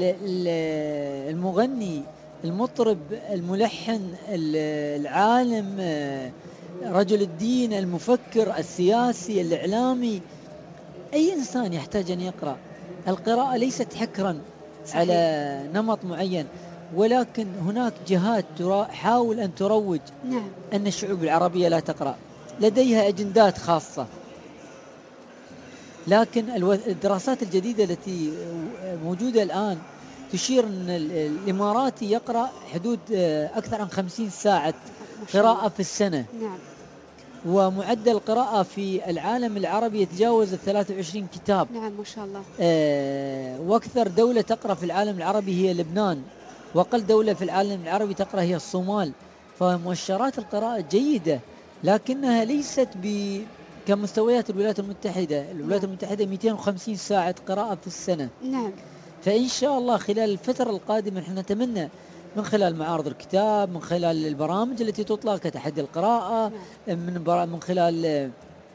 المغني، المطرب، الملحن، العالم، رجل الدين، المفكر، السياسي، الإعلامي، أي إنسان يحتاج أن يقرأ. القراءة ليست حكرا صحيح. على نمط معين، ولكن هناك جهات تحاول أن تروج نعم. أن الشعوب العربية لا تقرأ، لديها أجندات خاصة. لكن الدراسات الجديدة التي موجودة الآن تشير أن الإماراتي يقرأ حدود أكثر عن خمسين ساعة قراءة في السنة. نعم. ومعدل القراءة في العالم العربي يتجاوز ثلاثة وعشرين كتاب. نعم ما شاء الله. آه وأكثر دولة تقرأ في العالم العربي هي لبنان، وأقل دولة في العالم العربي تقرأ هي الصومال. فمؤشرات القراءة جيدة، لكنها ليست ب كمستويات الولايات المتحدة. الولايات المتحدة مئتين وخمسين ساعة قراءة في السنة. نعم. فإن شاء الله خلال الفترة القادمة نحن نتمنى من خلال معارض الكتاب، من خلال البرامج التي تطلق كتحدي القراءة، من من خلال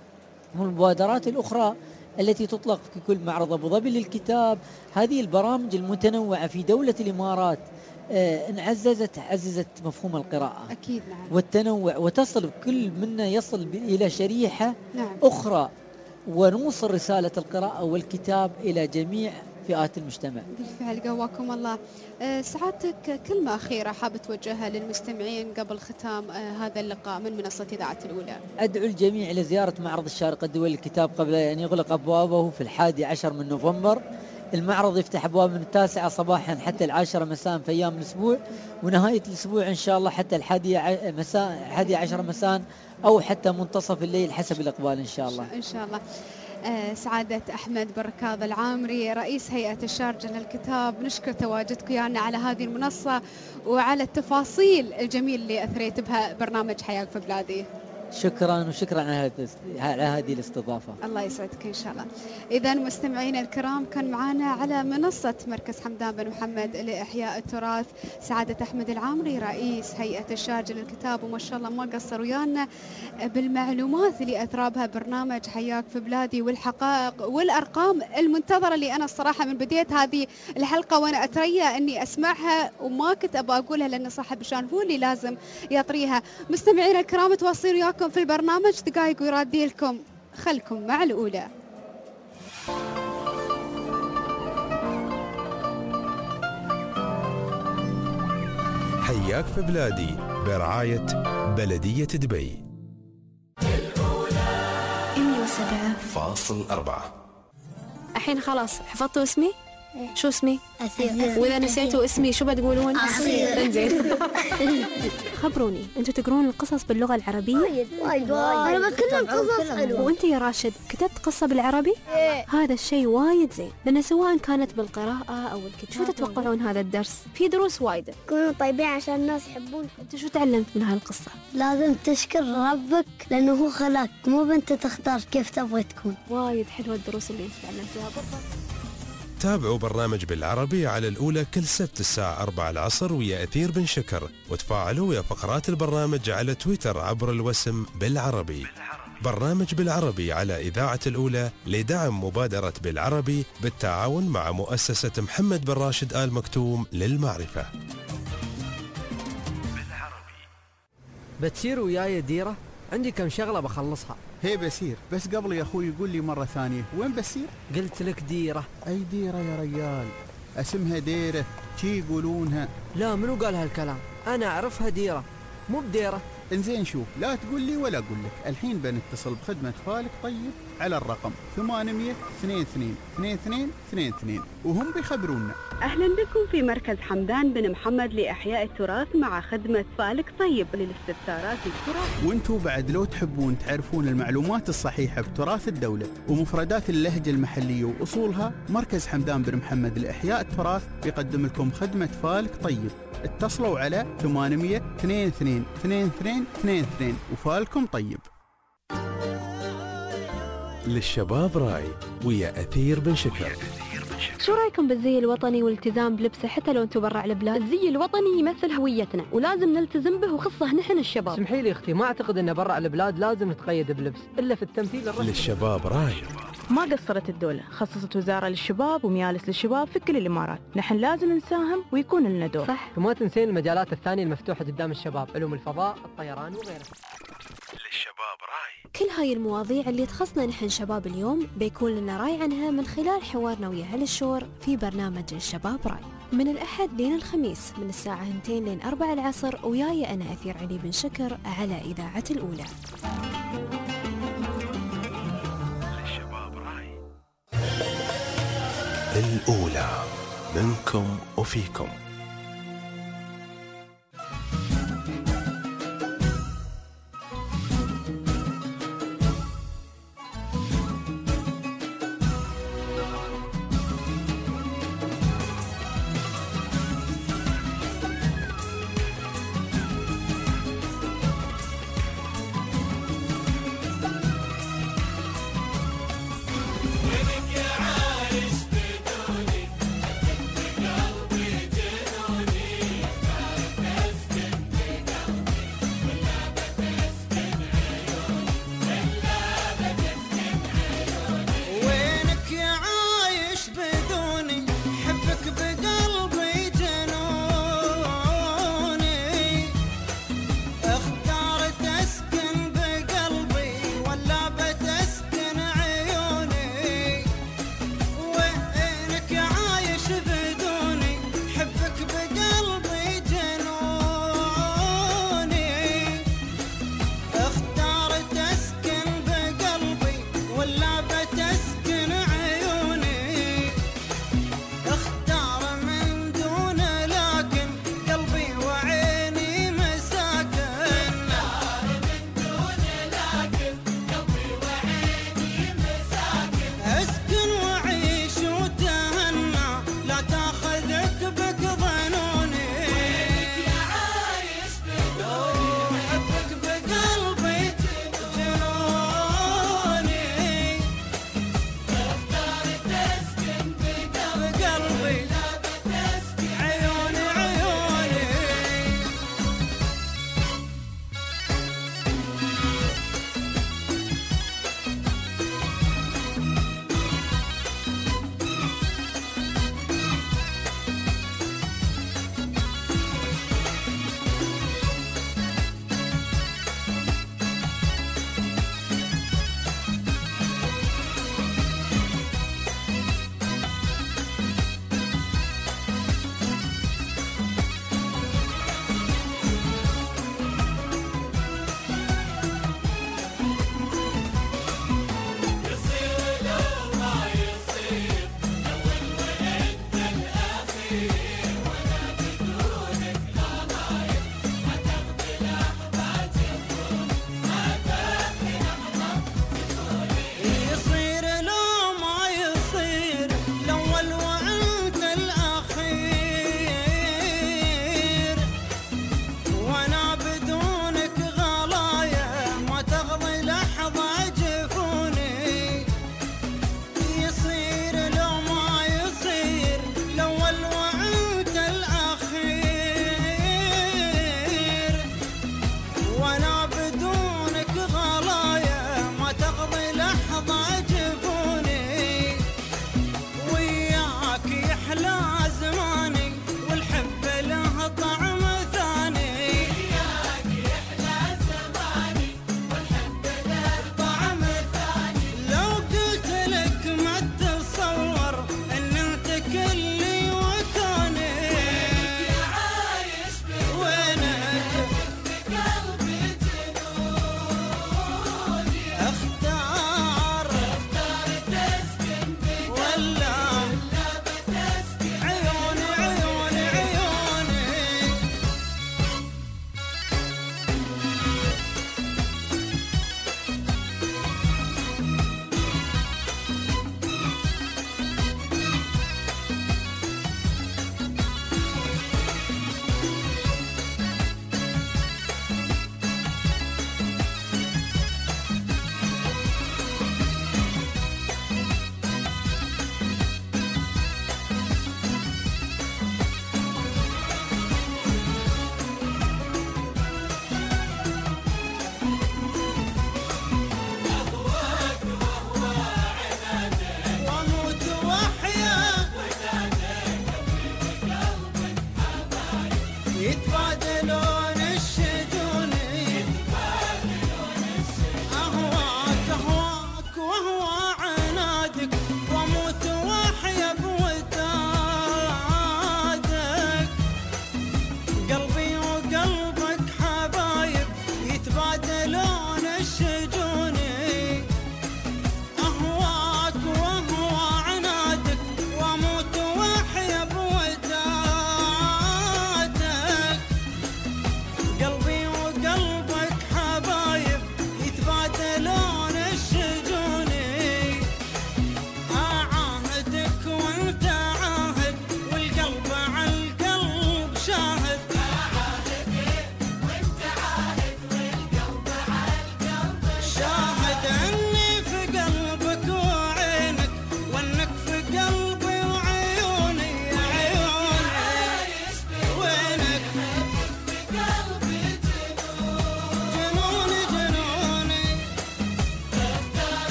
المبادرات الأخرى التي تطلق في كل معرض أبو ظبي للكتاب. هذه البرامج المتنوعة في دولة الإمارات آه إن عززت عززت مفهوم القراءة. أكيد نعم. والتنوع، وتصل كل منا يصل إلى شريحة نعم. أخرى، ونوصل رسالة القراءة والكتاب إلى جميع فئات المجتمع. بالفعل قواكم الله. أه سعادتك كلمة أخيرة حابة توجهها للمستمعين قبل ختام أه هذا اللقاء من منصة إذاعة الأولى؟ أدعو الجميع إلى زيارة معرض الشارقة الدولي للكتاب قبل أن يغلق أبوابه في الحادي عشر من نوفمبر. المعرض يفتح أبواب من التاسعة صباحا حتى العاشرة مساء في أيام الأسبوع، ونهاية الأسبوع إن شاء الله حتى الحادي مساء الحادي عشر مساء أو حتى منتصف الليل حسب الإقبال إن شاء الله. إن شاء الله. آه سعادة أحمد بركاض العامري رئيس هيئة الشارقة للكتاب، نشكر تواجدك ويانا على هذه المنصة وعلى التفاصيل الجميلة اللي أثريت بها برنامج حياك في بلادي. شكرا وشكرا على هذه الاستضافة. الله يسعدك إن شاء الله. إذا مستمعينا الكرام كان معنا على منصة مركز حمدان بن محمد لإحياء التراث سعادة أحمد العامري رئيس هيئة الشارقة للكتاب، وما شاء الله ما قصر ويانا بالمعلومات اللي أثرى بها برنامج حياك في بلادي، والحقائق والأرقام المنتظرة اللي أنا الصراحة من بداية هذه الحلقة وأنا أتريا أني أسمعها وما كنت أبغى أقولها لأن صاحب الشان هو اللي لازم يطريها. مستمعينا الكرام تواصل وياكم في البرنامج دقائق ويرادي لكم، خلكم مع الأولى. حياك في بلادي برعاية بلدية دبي. الأولى مئة وسبعة فاصل أربعة. الحين خلاص حفظتوا اسمي؟ شو اسمي؟ أثير. وإذا نسيتوا اسمي شو بتقولون؟ أصير. انزين. خبروني أنتوا تقرون القصص باللغة العربية؟ وايد وايد أنا بتكلم قصص حلوة. وأنت يا راشد كتبت قصة بالعربي؟ إيه. هذا الشيء وايد زين، لأن سواء كانت بالقراءة أو الكتاب. شو تتوقعون هذا الدرس؟ في دروس وايدة. كونوا طيبين عشان الناس يحبونكم. أنت شو تعلمت من هالقصة؟ لازم تشكر ربك لأنه هو خلقك، مو بنت تختار كيف تبغي تكون. وايد حلوة الدروس اللي تعلمتوها بالضبط. تابعوا برنامج بالعربي على الأولى كل سبت الساعة أربعة العصر ويا أثير بن شكر، وتفاعلوا ويا فقرات البرنامج على تويتر عبر الوسم بالعربي. برنامج بالعربي على إذاعة الأولى لدعم مبادرة بالعربي بالتعاون مع مؤسسة محمد بن راشد آل مكتوم للمعرفة. بتسير وياي ديرة؟ عندي كم شغلة بخلصها. هي بسير، بس قبل يا أخوي يقول لي مرة ثانية وين بسير؟ قلت لك ديرة. أي ديرة يا رجال؟ اسمها ديرة، شي يقولونها. لا منو قال هالكلام؟ أنا أعرفها ديرة مو بديرة. انزين شوف، لا تقول لي ولا أقول لك، الحين بنتصل بخدمة فالك طيب على الرقم ثمانمية اثنين اثنين اثنين اثنين اثنين اثنين وهم بيخبرونا. أهلا بكم في مركز حمدان بن محمد لإحياء التراث مع خدمة فالك طيب للاستفسارات التراث. وانتوا بعد لو تحبون تعرفون المعلومات الصحيحة بتراث الدولة ومفردات اللهجة المحلية وأصولها، مركز حمدان بن محمد لإحياء التراث بيقدم لكم خدمة فالك طيب. اتصلوا على ثمانمية اثنين اثنين اثنين اثنين اثنين اثنين وفالكم طيب. للشباب راي ويا أثير بن شكر. شكرا. شو رايكم بالزي الوطني والالتزام بلبسه حتى لو انتم برا البلاد؟ الزي الوطني يمثل هويتنا ولازم نلتزم به، وخصه نحن الشباب. اسمحي لي اختي، ما اعتقد ان برا البلاد لازم نتقيد بلبس الا في التمثيل الرسمي. للشباب راي. ما قصرت الدولة، خصصت وزارة للشباب وميالس للشباب في كل الإمارات. نحن لازم نساهم ويكون لنا دور. صح. وما تنسين المجالات الثانية المفتوحة قدام الشباب، علوم الفضاء، الطيران وغيرها. للشباب راي. كل هاي المواضيع اللي تخصنا نحن شباب اليوم بيكون لنا راي عنها من خلال حوارنا ويا هل الشور في برنامج الشباب راي من الأحد لين الخميس من الساعة اثنتين لين أربعة العصر، وياي أنا أثير علي بن شكر على إذاعة الأولى. الأولى منكم وفيكم. وينك يا عايش بدوني، انت قلبي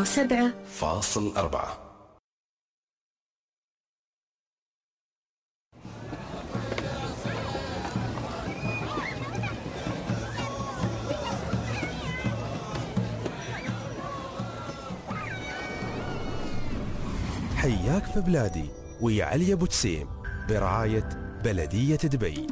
وسبعة فاصل أربعة. حياك في بلادي ويا علي أبو تسيم برعاية بلدية دبي.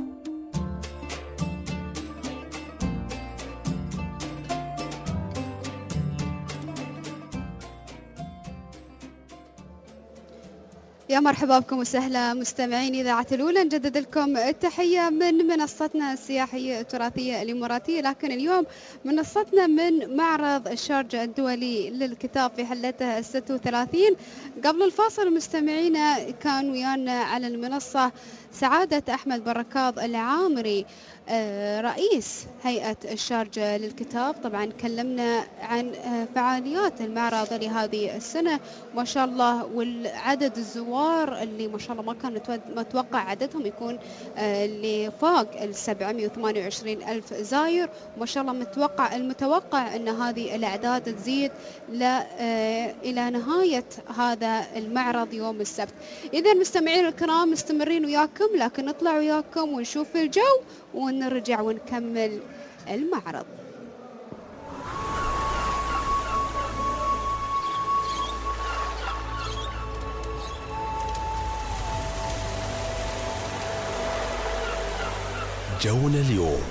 يا مرحبا بكم وسهلا مستمعين إذاعة الأولى، نجدد لكم التحية من منصتنا السياحية التراثية الإماراتية، لكن اليوم منصتنا من معرض الشارجة الدولي للكتاب في حلته الستة وثلاثين. قبل الفاصل مستمعينا كان ويانا على المنصة سعادة أحمد بركاض العامري رئيس هيئة الشارجة للكتاب. طبعا كلمنا عن فعاليات المعرض لهذه السنة ما شاء الله، والعدد الزوار اللي ما شاء الله ما كان متوقع عددهم يكون اللي فاق ال سبعمئة وثمانية وعشرين ألف زاير، وما شاء الله متوقع المتوقع أن هذه الأعداد تزيد إلى نهاية هذا المعرض يوم السبت. إذا مستمعين الكرام مستمرين وياكم، لكن نطلع وياكم ونشوف الجو ونرجع ونكمل المعرض. جونا اليوم.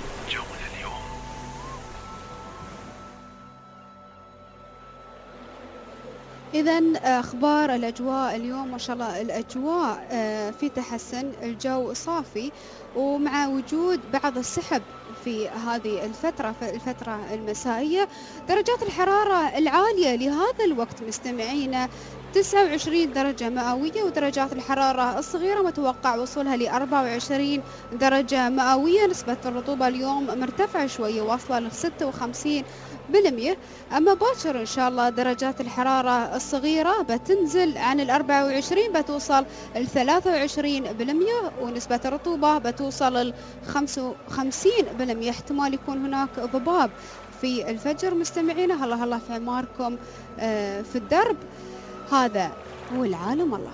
إذن أخبار الأجواء اليوم ما شاء الله الأجواء في تحسن، الجو صافي ومع وجود بعض السحب في هذه الفترة في الفترة المسائية. درجات الحرارة العالية لهذا الوقت مستمعينا تسعة وعشرين درجة مئوية، ودرجات الحرارة الصغيرة متوقع وصولها ل أربعة وعشرين درجة مئوية. نسبة الرطوبة اليوم مرتفعة شوية واصلة ل ستة وخمسين بالمئة. أما باكر إن شاء الله درجات الحرارة الصغيرة بتنزل عن ال أربعة وعشرين بتوصل ل ثلاثة وعشرين بالمئة، ونسبة الرطوبة بتوصل ل خمسة وخمسين بالمئة. احتمال يكون هناك ضباب في الفجر مستمعينا. هلا هلا في عماركم في الدرب. هذا هو العالم الله.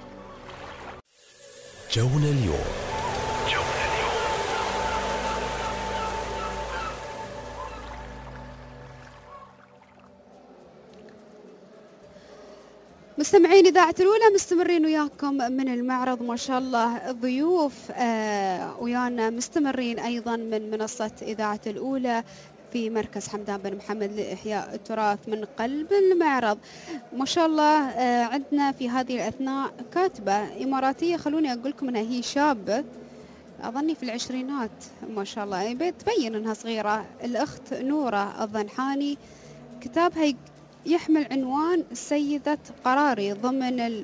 جونا اليوم. مستمعين إذاعة الأولى مستمرين وياكم من المعرض ما شاء الله. الضيوف آه ويانا مستمرين أيضا من منصة إذاعة الأولى في مركز حمدان بن محمد لإحياء التراث من قلب المعرض ما شاء الله. آه عندنا في هذه الأثناء كاتبة إماراتية، خلوني أقول لكم أنها هي شابة أظني في العشرينات ما شاء الله، تبين أنها صغيرة. الأخت نورة الضنحاني، كتابها يحمل عنوان سيدة قراري ضمن ال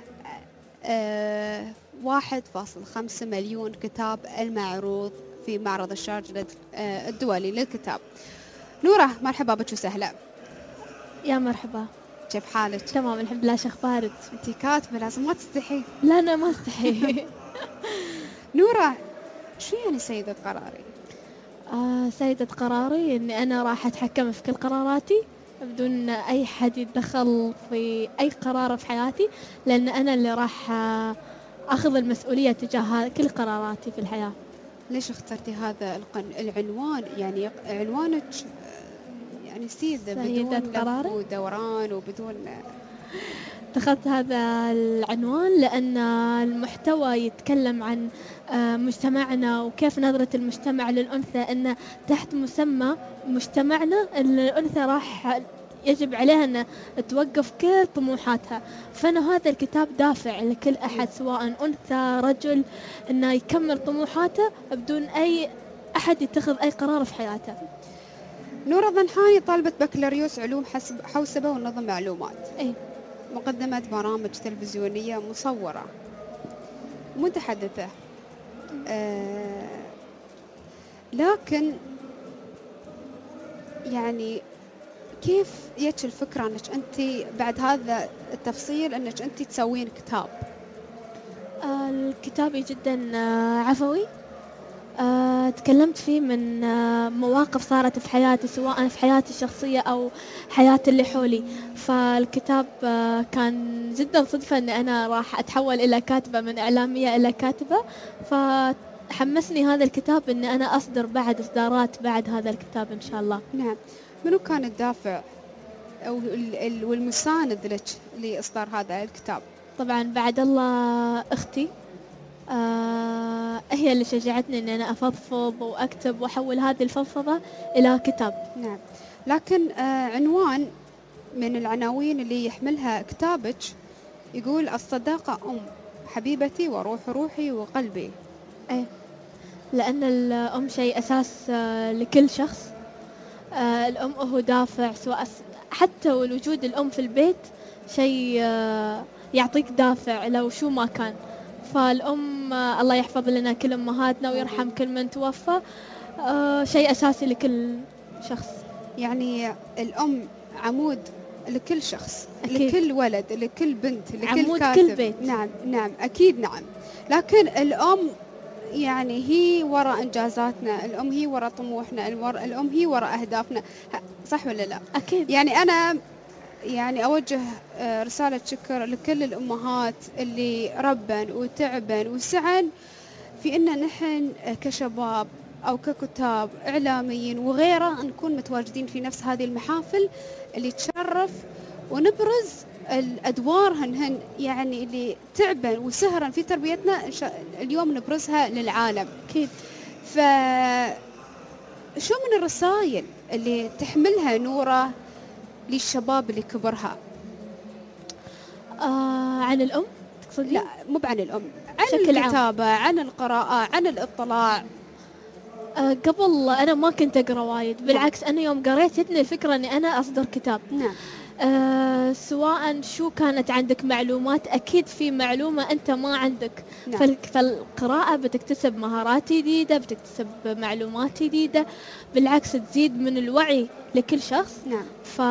آه واحد فاصل خمسة مليون كتاب المعروض في معرض الشارجة الدولي للكتاب. نورة مرحبا بك وسهلا. يا مرحبا، كيف حالك؟ تمام الحمد لله. شو اخبارك؟ انتي كاتبة لازم ما تستحي. لا انا ما استحي. نورة شو يعني سيدة قراري؟ آه سيدة قراري اني انا راح اتحكم في كل قراراتي بدون اي حد يتدخل في اي قرار في حياتي، لان انا اللي راح اخذ المسؤولية تجاه كل قراراتي في الحياة. ليش اخترتي هذا العنوان؟ يعني عنوانك يعني سيدة بدون لف ودوران وبدون. اتخذت هذا العنوان لأن المحتوى يتكلم عن مجتمعنا وكيف نظرة المجتمع للأنثى، أن تحت مسمى مجتمعنا الأنثى راح يجب عليها أن توقف كل طموحاتها. فأنا هذا الكتاب دافع لكل أحد سواء أنثى رجل أنه يكمل طموحاته بدون أي أحد يتخذ أي قرار في حياته. نورة الضنحاني طالبة بكالوريوس علوم حسب حوسبة ونظم معلومات. أي. مقدمة برامج تلفزيونية مصورة، متحدثة. آه لكن يعني كيف جتش الفكرة انك انت بعد هذا التفصيل انك انت تسوين كتاب؟ آه الكتاب جدا آه عفوي، آه، تكلمت فيه من آه، مواقف صارت في حياتي، سواء في حياتي الشخصية أو حياة اللي حولي. فالكتاب آه، كان جدا صدفة أن أنا راح أتحول إلى كاتبة، من إعلامية إلى كاتبة. فحمسني هذا الكتاب أن أنا أصدر بعد إصدارات بعد هذا الكتاب إن شاء الله. نعم. منو كان الدافع أو والمساند لك لإصدار هذا الكتاب؟ طبعا بعد الله أختي، آه هي اللي شجعتني أن أنا أفضفض وأكتب وأحول هذه الفضفضة إلى كتاب. نعم. لكن آه عنوان من العناوين اللي يحملها كتابك يقول الصداقة أم حبيبتي وروح روحي وقلبي. أي، لأن الأم شيء أساس آه لكل شخص. آه الأم هو دافع، سواء حتى وجود الأم في البيت شيء آه يعطيك دافع لو شو ما كان. فالأم آه الله يحفظ لنا كل أمهاتنا ويرحم كل من توفى، آه شيء أساسي لكل شخص. يعني الأم عمود لكل شخص، أكيد. لكل ولد، لكل بنت، لكل عمود كاتب. كل بيت. نعم نعم أكيد نعم. لكن الأم يعني هي وراء إنجازاتنا، الأم هي وراء طموحنا، الأم هي وراء أهدافنا، صح ولا لا؟ أكيد. يعني أنا يعني أوجه رسالة شكر لكل الأمهات اللي ربن وتعبن وسعن في إن نحن كشباب أو ككتاب إعلاميين وغيره نكون متواجدين في نفس هذه المحافل اللي تشرف ونبرز الأدوار هن يعني اللي تعبن وسهرا في تربيتنا اليوم نبرزها للعالم. أكيد. فشو من الرسائل اللي تحملها نورة للشباب اللي كبرها؟ آه عن الأم تقصدين؟ لا مو عن الأم، عن الكتابة، عن القراءة، عن الإطلاع. أه قبل أنا ما كنت أقرأ وايد، بالعكس أنا يوم قريت جتني الفكرة أني أنا أصدر كتاب. نعم. أه سواء شو كانت عندك معلومات، أكيد في معلومة أنت ما عندك. نعم. فالقراءة بتكتسب مهارات جديدة، بتكتسب معلومات جديدة، بالعكس تزيد من الوعي لكل شخص. نعم. ف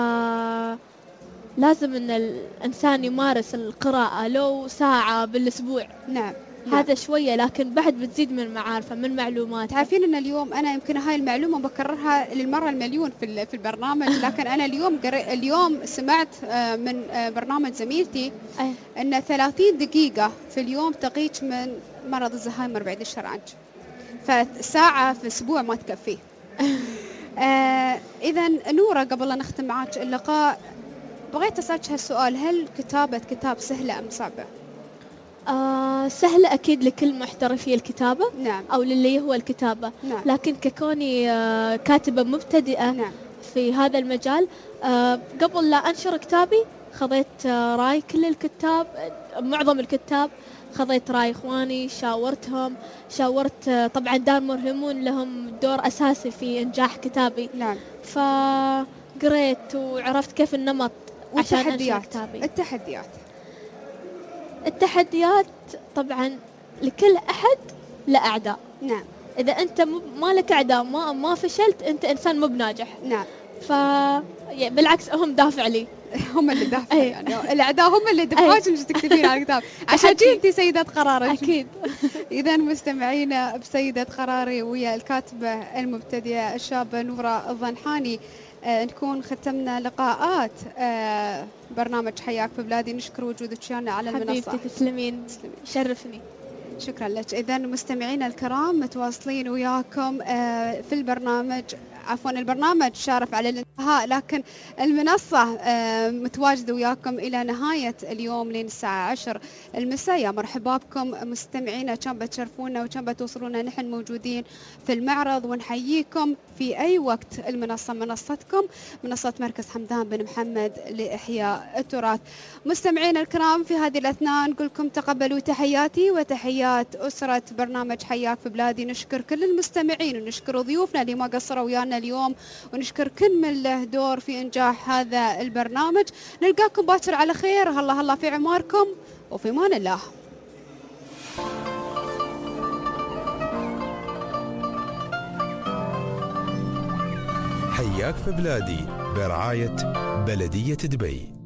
لازم أن الإنسان يمارس القراءة لو ساعة بالأسبوع. نعم. هذا شوية، لكن بعد بتزيد من معارفه، من معلومات. تعرفين ان اليوم انا يمكن هاي المعلومه بكررها للمره المليون في في البرنامج، لكن انا اليوم اليوم سمعت من برنامج زميلتي ان ثلاثين دقيقه في اليوم تقيك من مرض الزهايمر بعد الشر عنك، فساعه في اسبوع ما تكفيه. آه اذا نوره، قبل لا نختم معك اللقاء بغيت اسالك هالسؤال، هل كتابه كتاب سهله ام صعبه؟ آه سهلة أكيد لكل محترفي الكتابة. نعم. أو للي هو الكتابة. نعم. لكن ككوني آه كاتبة مبتدئة. نعم. في هذا المجال، آه قبل لا أنشر كتابي خذيت آه رأي كل الكتاب، معظم الكتاب خذيت رأي إخواني، شاورتهم، شاورت آه طبعا دار مرهمون لهم دور أساسي في إنجاح كتابي. نعم. فقريت وعرفت كيف النمط عشان أنشر كتابي. التحديات التحديات طبعا لكل أحد له أعداء. نعم. إذا أنت ما لك أعداء، ما ما فشلت، أنت إنسان مو بناجح. نعم. ف بالعكس هم دافع لي. هم اللي دافع يعني الأعداء هم اللي دفعوك إنك تكتبين على الكتاب عشان أنتي سيدة قرارك. أكيد. إذا مستمعينا بسيدة قراري ويا الكاتبة المبتدئة الشابة نورة الضنحاني، آه نكون ختمنا لقاءات آه برنامج حياك في بلادي. نشكر وجودك ويانا على المنصة. حبيبتي تسلمين، شرفني. شكرا لك. إذا مستمعينا الكرام متواصلين وياكم آه في البرنامج، عفوا البرنامج شارف على الانتهاء، لكن المنصة آه متواجدة وياكم إلى نهاية اليوم لين الساعة عشر المساء. يا مرحبا بكم مستمعينا، كان بتشرفونا وكان بتوصلونا، نحن موجودين في المعرض ونحييكم في أي وقت. المنصة منصتكم، منصة مركز حمدان بن محمد لإحياء التراث. مستمعينا الكرام في هذه الأثناء نقولكم تقبلوا تحياتي وتحيات أسرة برنامج حياك في بلادي. نشكر كل المستمعين ونشكر ضيوفنا اللي ما قصروا ويانا اليوم، ونشكر كل من له دور في إنجاح هذا البرنامج. نلقاكم باكر على خير. هلا هلا في عماركم وفي امان الله. حياك في بلادي برعاية بلدية دبي.